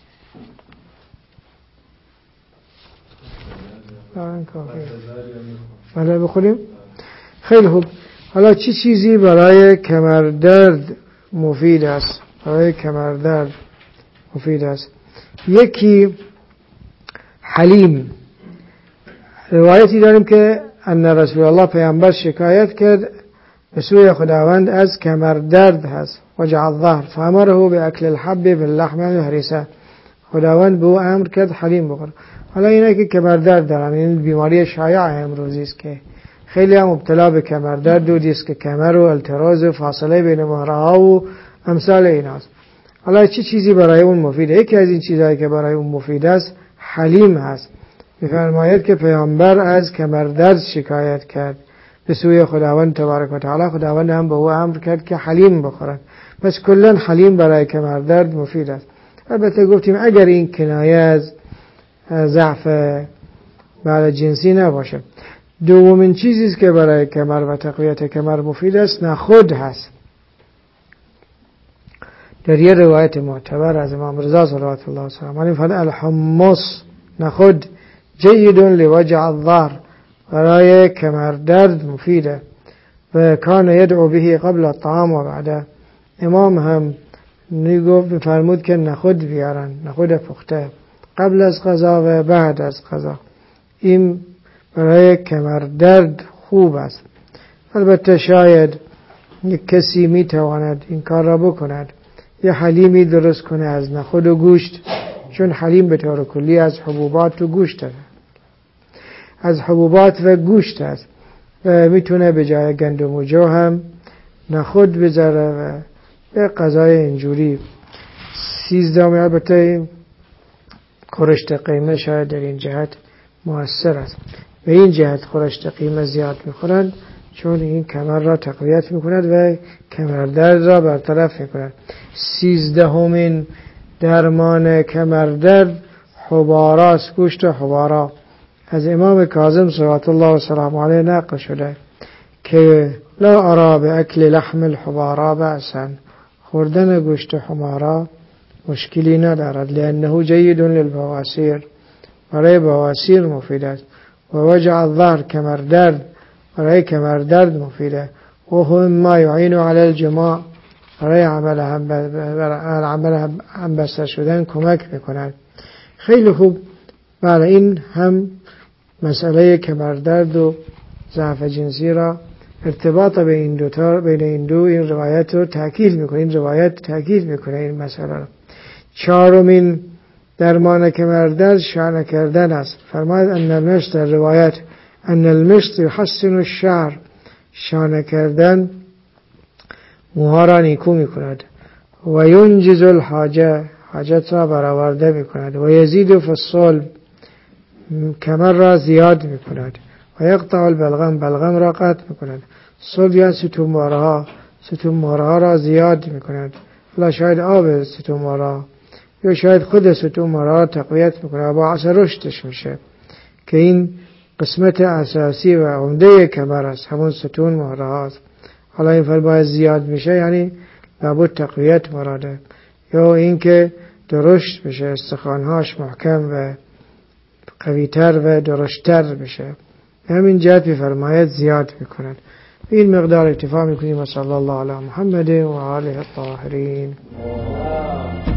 کافی. بله بخوریم. خیلی خوب. حالا چه چیزی برای کمردرد مفید است؟ برای کمردرد مفید است. یکی حلیم. روایتی داریم که ان رسول الله پیامبر شکایت کرد به سوی خداوند از کمردرد هست. وجع الظهر فامره باکل الحب باللحم الهریسه. خداوند به او امر کرد حلیم بخور. حالا اینا که کمردرد دارن، این بیماری شایع امروزی است که خیلی هم مبتلا به کمردرد و دیسک کمر و التراز و فاصله بین مهره‌ها و امثال ایناست. حالا چه چیزی برای اون مفیده؟ یکی از این چیزهایی که برای اون مفید است حلیم هست. می‌فرماید که پیامبر از کمردرد شکایت کرد به سوی خداوند تبارک و تعالی، خداوند هم به او امر کرد که حلیم بخورد. پس کلا حلیم برای کمردرد مفید است. البته گفتیم اگر این کنایه از ضعف برای جنسی نباشه. دومین چیزی که برای کمر و تقویت کمر مفید است نخود هست. در یه روایت معتبر از امام رضا صلوات الله علیه و آله الحمص نخود جید لوجع الظهر، برای کمردرد مفیده و کان یدعو به قبل الطعام و بعده. امام هم میگفت فرمود که نخود بیارن، نخود پخته قبل از غذا و بعد از غذا. این برای کمردرد خوب است. البته شاید یک کسی میتواند این کار را بکند، یه حلیمی درست کنه از نخود و گوشت، چون حلیم به طور کلی از حبوبات و گوشت است، از حبوبات و گوشت است و میتونه به جای گندم و جو هم نخود بذاره و به غذای اینجوری. 13 البته خورشت قیمه شاید در این جهت مؤثر است. به این جهت خورشت قیمه زیاد میخورند چون این کمر را تقویت میکند و کمردرد را برطرف میکند. 13 درمان کمردرد حباراست، گوشت حبارا. از امام کاظم صلوات الله و سلام علیه نقل شده که لا ارا باکل لحم الحبارا بأسا، خوردن گوشت حمارا مشکلی ندارد، لانه جید للبواسیر، برای بواسیر مفید است. و وجع الظهر کمردرد، برای کمردرد مفیده. و هم ما یعین علی الجماع، برای عمل هم بستر شدن کمک میکند. خیلی خوب. برای این هم مسئله کمردرد و ضعف جنسی را ارتباط بین این روایت رو تأکید میکنه، این روایت تأکید میکنه این مسئله را. 4 درمان کمردرد شانه کردن است. فرماید ان المشط، در روایت ان المشط یحسن الشعر، شانه کردن موها را نیکو میکند. و ینجز الحاجه، حاجت را برآورده میکند. و یزید فی الصلب، کمر را زیاد میکند. و یقطع البلغم، بلغم را قطع میکند. صلب یا ستون مهره‌ها را زیاد میکند. لا شاید آب ستون مهره‌ها یا شاید خود ستون مهره‌ها را تقویت میکنه و باعث رشدش میشه که این قسمت اساسی و عمده کمر است، همون ستون مهره‌هاست. حالا این فرمای زیاد میشه یعنی لابد تقویت مراده، یا اینکه درشت بشه، استخوانهاش محکم و قویتر و درشتر بشه. همین جهت بفرماید زیاد میکنن. این مقدار اکتفا میکنیم. صلی الله علی محمد و آله الطاهرین.